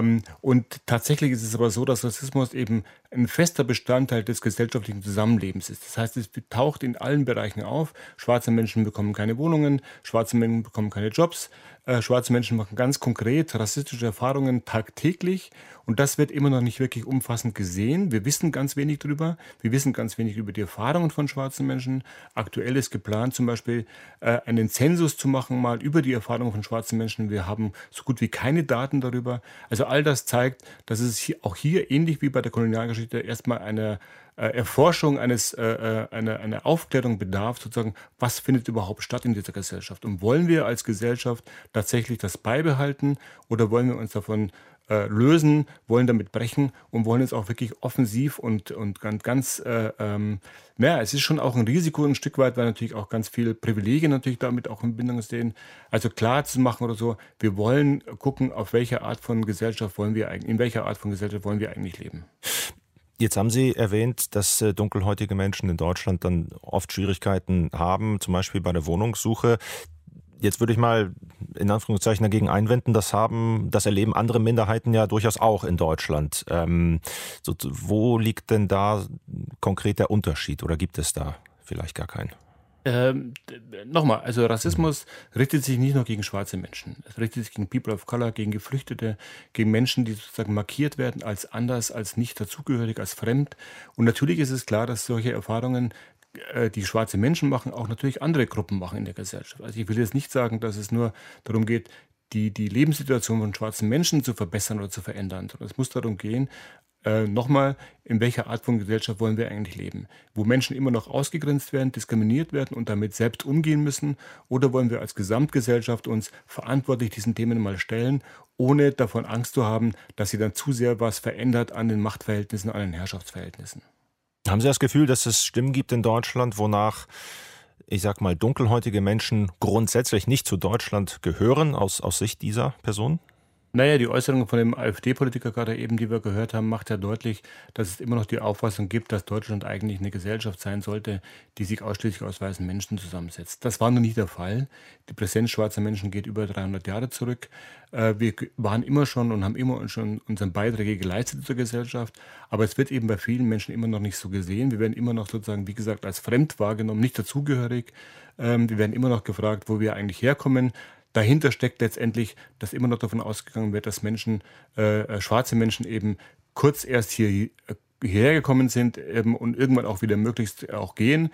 Und tatsächlich ist es aber so, dass Rassismus eben ein fester Bestandteil des gesellschaftlichen Zusammenlebens ist. Das heißt, es taucht in allen Bereichen auf. Schwarze Menschen bekommen keine Wohnungen, schwarze Menschen bekommen keine Jobs, schwarze Menschen machen ganz konkret rassistische Erfahrungen tagtäglich. Und das wird immer noch nicht wirklich umfassend gesehen. Wir wissen ganz wenig darüber. Wir wissen ganz wenig über die Erfahrungen von schwarzen Menschen. Aktuell ist geplant, zum Beispiel einen Zensus zu machen, mal über die Erfahrungen von schwarzen Menschen. Wir haben so gut wie keine Daten darüber. Also all das zeigt, dass es auch hier, ähnlich wie bei der Kolonialgeschichte, erstmal eine Erforschung, eine Aufklärung bedarf, sozusagen, was findet überhaupt statt in dieser Gesellschaft? Und wollen wir als Gesellschaft tatsächlich das beibehalten oder wollen wir uns davon lösen, wollen damit brechen und wollen es auch wirklich offensiv und ganz es ist schon auch ein Risiko ein Stück weit, weil natürlich auch ganz viele Privilegien natürlich damit auch in Bindung stehen. Also klar zu machen oder so, wir wollen gucken, in welcher Art von Gesellschaft wollen wir eigentlich leben. Jetzt haben Sie erwähnt, dass dunkelhäutige Menschen in Deutschland dann oft Schwierigkeiten haben, zum Beispiel bei der Wohnungssuche. Jetzt würde ich mal in Anführungszeichen dagegen einwenden, das erleben andere Minderheiten ja durchaus auch in Deutschland. Wo liegt denn da konkret der Unterschied oder gibt es da vielleicht gar keinen? Nochmal, also Rassismus richtet sich nicht nur gegen schwarze Menschen. Es richtet sich gegen People of Color, gegen Geflüchtete, gegen Menschen, die sozusagen markiert werden als anders, als nicht dazugehörig, als fremd. Und natürlich ist es klar, dass solche Erfahrungen, die schwarze Menschen machen, auch natürlich andere Gruppen machen in der Gesellschaft. Also ich will jetzt nicht sagen, dass es nur darum geht, die Lebenssituation von schwarzen Menschen zu verbessern oder zu verändern, sondern es muss darum gehen, nochmal, in welcher Art von Gesellschaft wollen wir eigentlich leben? Wo Menschen immer noch ausgegrenzt werden, diskriminiert werden und damit selbst umgehen müssen? Oder wollen wir als Gesamtgesellschaft uns verantwortlich diesen Themen mal stellen, ohne davon Angst zu haben, dass sie dann zu sehr was verändert an den Machtverhältnissen, an den Herrschaftsverhältnissen? Haben Sie das Gefühl, dass es Stimmen gibt in Deutschland, wonach, ich sag mal, dunkelhäutige Menschen grundsätzlich nicht zu Deutschland gehören, aus Sicht dieser Personen? Naja, die Äußerung von dem AfD-Politiker gerade eben, die wir gehört haben, macht ja deutlich, dass es immer noch die Auffassung gibt, dass Deutschland eigentlich eine Gesellschaft sein sollte, die sich ausschließlich aus weißen Menschen zusammensetzt. Das war noch nicht der Fall. Die Präsenz schwarzer Menschen geht über 300 Jahre zurück. Wir waren immer schon und haben immer schon unseren Beiträge geleistet zur Gesellschaft. Aber es wird eben bei vielen Menschen immer noch nicht so gesehen. Wir werden immer noch sozusagen, wie gesagt, als fremd wahrgenommen, nicht dazugehörig. Wir werden immer noch gefragt, wo wir eigentlich herkommen. Dahinter steckt letztendlich, dass immer noch davon ausgegangen wird, dass Menschen, schwarze Menschen eben kurz erst hierher gekommen sind und irgendwann auch wieder möglichst auch gehen.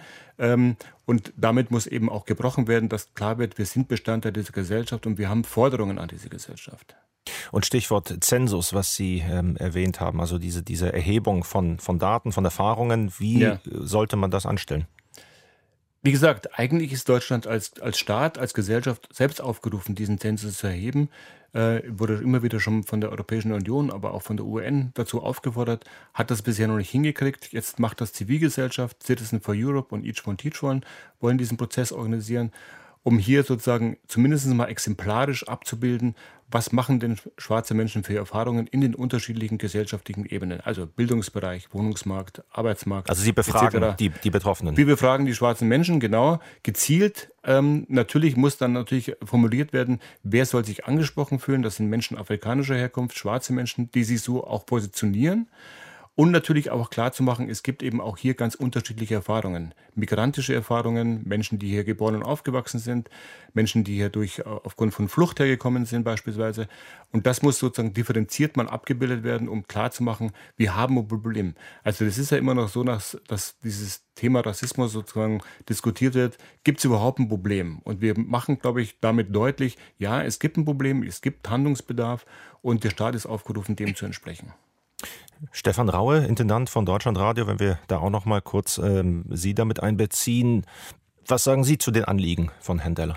Und damit muss eben auch gebrochen werden, dass klar wird, wir sind Bestandteil dieser Gesellschaft und wir haben Forderungen an diese Gesellschaft. Und Stichwort Zensus, was Sie erwähnt haben, also diese Erhebung von Daten, von Erfahrungen, wie sollte man das anstellen? Wie gesagt, eigentlich ist Deutschland als Staat, als Gesellschaft selbst aufgerufen, diesen Zensus zu erheben. Wurde immer wieder schon von der Europäischen Union, aber auch von der UN dazu aufgefordert, hat das bisher noch nicht hingekriegt. Jetzt macht das Zivilgesellschaft, Citizen for Europe und Each One Teach One, wollen diesen Prozess organisieren, um hier sozusagen zumindest mal exemplarisch abzubilden, was machen denn schwarze Menschen für Erfahrungen in den unterschiedlichen gesellschaftlichen Ebenen, also Bildungsbereich, Wohnungsmarkt, Arbeitsmarkt. Also Sie befragen die Betroffenen. Wir befragen die schwarzen Menschen, genau, gezielt. Natürlich muss dann formuliert werden, wer soll sich angesprochen fühlen. Das sind Menschen afrikanischer Herkunft, schwarze Menschen, die sich so auch positionieren. Und natürlich auch klar zu machen, es gibt eben auch hier ganz unterschiedliche Erfahrungen. Migrantische Erfahrungen, Menschen, die hier geboren und aufgewachsen sind, Menschen, die hier aufgrund von Flucht hergekommen sind beispielsweise. Und das muss sozusagen differenziert mal abgebildet werden, um klar zu machen, wir haben ein Problem. Also das ist ja immer noch so, dass dieses Thema Rassismus sozusagen diskutiert wird. Gibt es überhaupt ein Problem? Und wir machen, glaube ich, damit deutlich, ja, es gibt ein Problem, es gibt Handlungsbedarf und der Staat ist aufgerufen, dem zu entsprechen. Stefan Raue, Intendant von Deutschlandradio, wenn wir da auch noch mal kurz Sie damit einbeziehen. Was sagen Sie zu den Anliegen von Herrn Deller?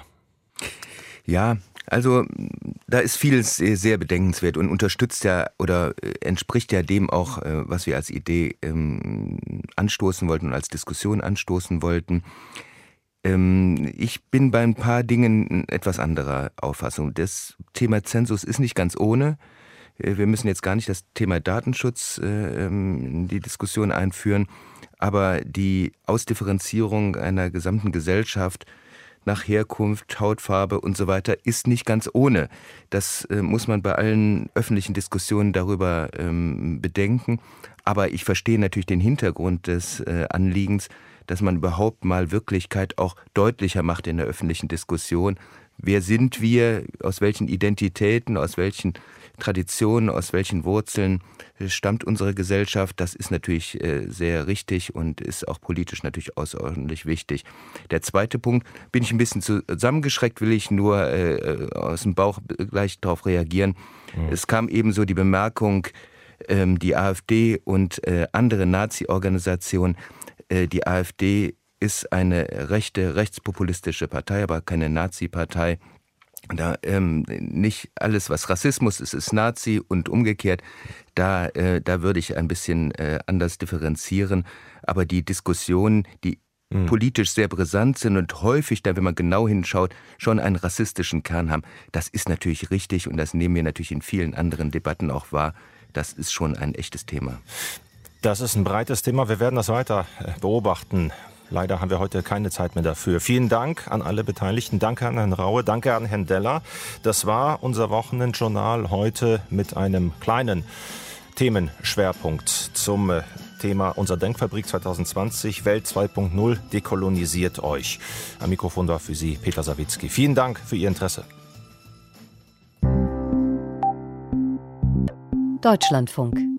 Ja, also da ist vieles sehr bedenkenswert und unterstützt ja oder entspricht ja dem auch, was wir als Idee anstoßen wollten und als Diskussion anstoßen wollten. Ich bin bei ein paar Dingen etwas anderer Auffassung. Das Thema Zensus ist nicht ganz ohne. Wir müssen jetzt gar nicht das Thema Datenschutz in die Diskussion einführen, aber die Ausdifferenzierung einer gesamten Gesellschaft nach Herkunft, Hautfarbe und so weiter ist nicht ganz ohne. Das muss man bei allen öffentlichen Diskussionen darüber bedenken. Aber ich verstehe natürlich den Hintergrund des Anliegens, dass man überhaupt mal Wirklichkeit auch deutlicher macht in der öffentlichen Diskussion. Wer sind wir, aus welchen Identitäten, aus welchen Traditionen, aus welchen Wurzeln stammt unsere Gesellschaft? Das ist natürlich sehr richtig und ist auch politisch natürlich außerordentlich wichtig. Der zweite Punkt, bin ich ein bisschen zusammengeschreckt, will ich nur aus dem Bauch gleich darauf reagieren. Es kam eben so die Bemerkung, die AfD und andere Nazi-Organisationen, die AfD ist eine rechtspopulistische Partei, aber keine Nazi-Partei. Da nicht alles, was Rassismus ist, ist Nazi und umgekehrt. Da würde ich ein bisschen anders differenzieren. Aber die Diskussionen, die politisch sehr brisant sind und häufig, da wenn man genau hinschaut, schon einen rassistischen Kern haben, das ist natürlich richtig und das nehmen wir natürlich in vielen anderen Debatten auch wahr. Das ist schon ein echtes Thema. Das ist ein breites Thema. Wir werden das weiter beobachten. Leider haben wir heute keine Zeit mehr dafür. Vielen Dank an alle Beteiligten. Danke an Herrn Raue, danke an Herrn Deller. Das war unser Wochenendjournal heute mit einem kleinen Themenschwerpunkt zum Thema unserer Denkfabrik 2020, Welt 2.0, dekolonisiert euch. Am Mikrofon war für Sie Peter Sawicki. Vielen Dank für Ihr Interesse. Deutschlandfunk.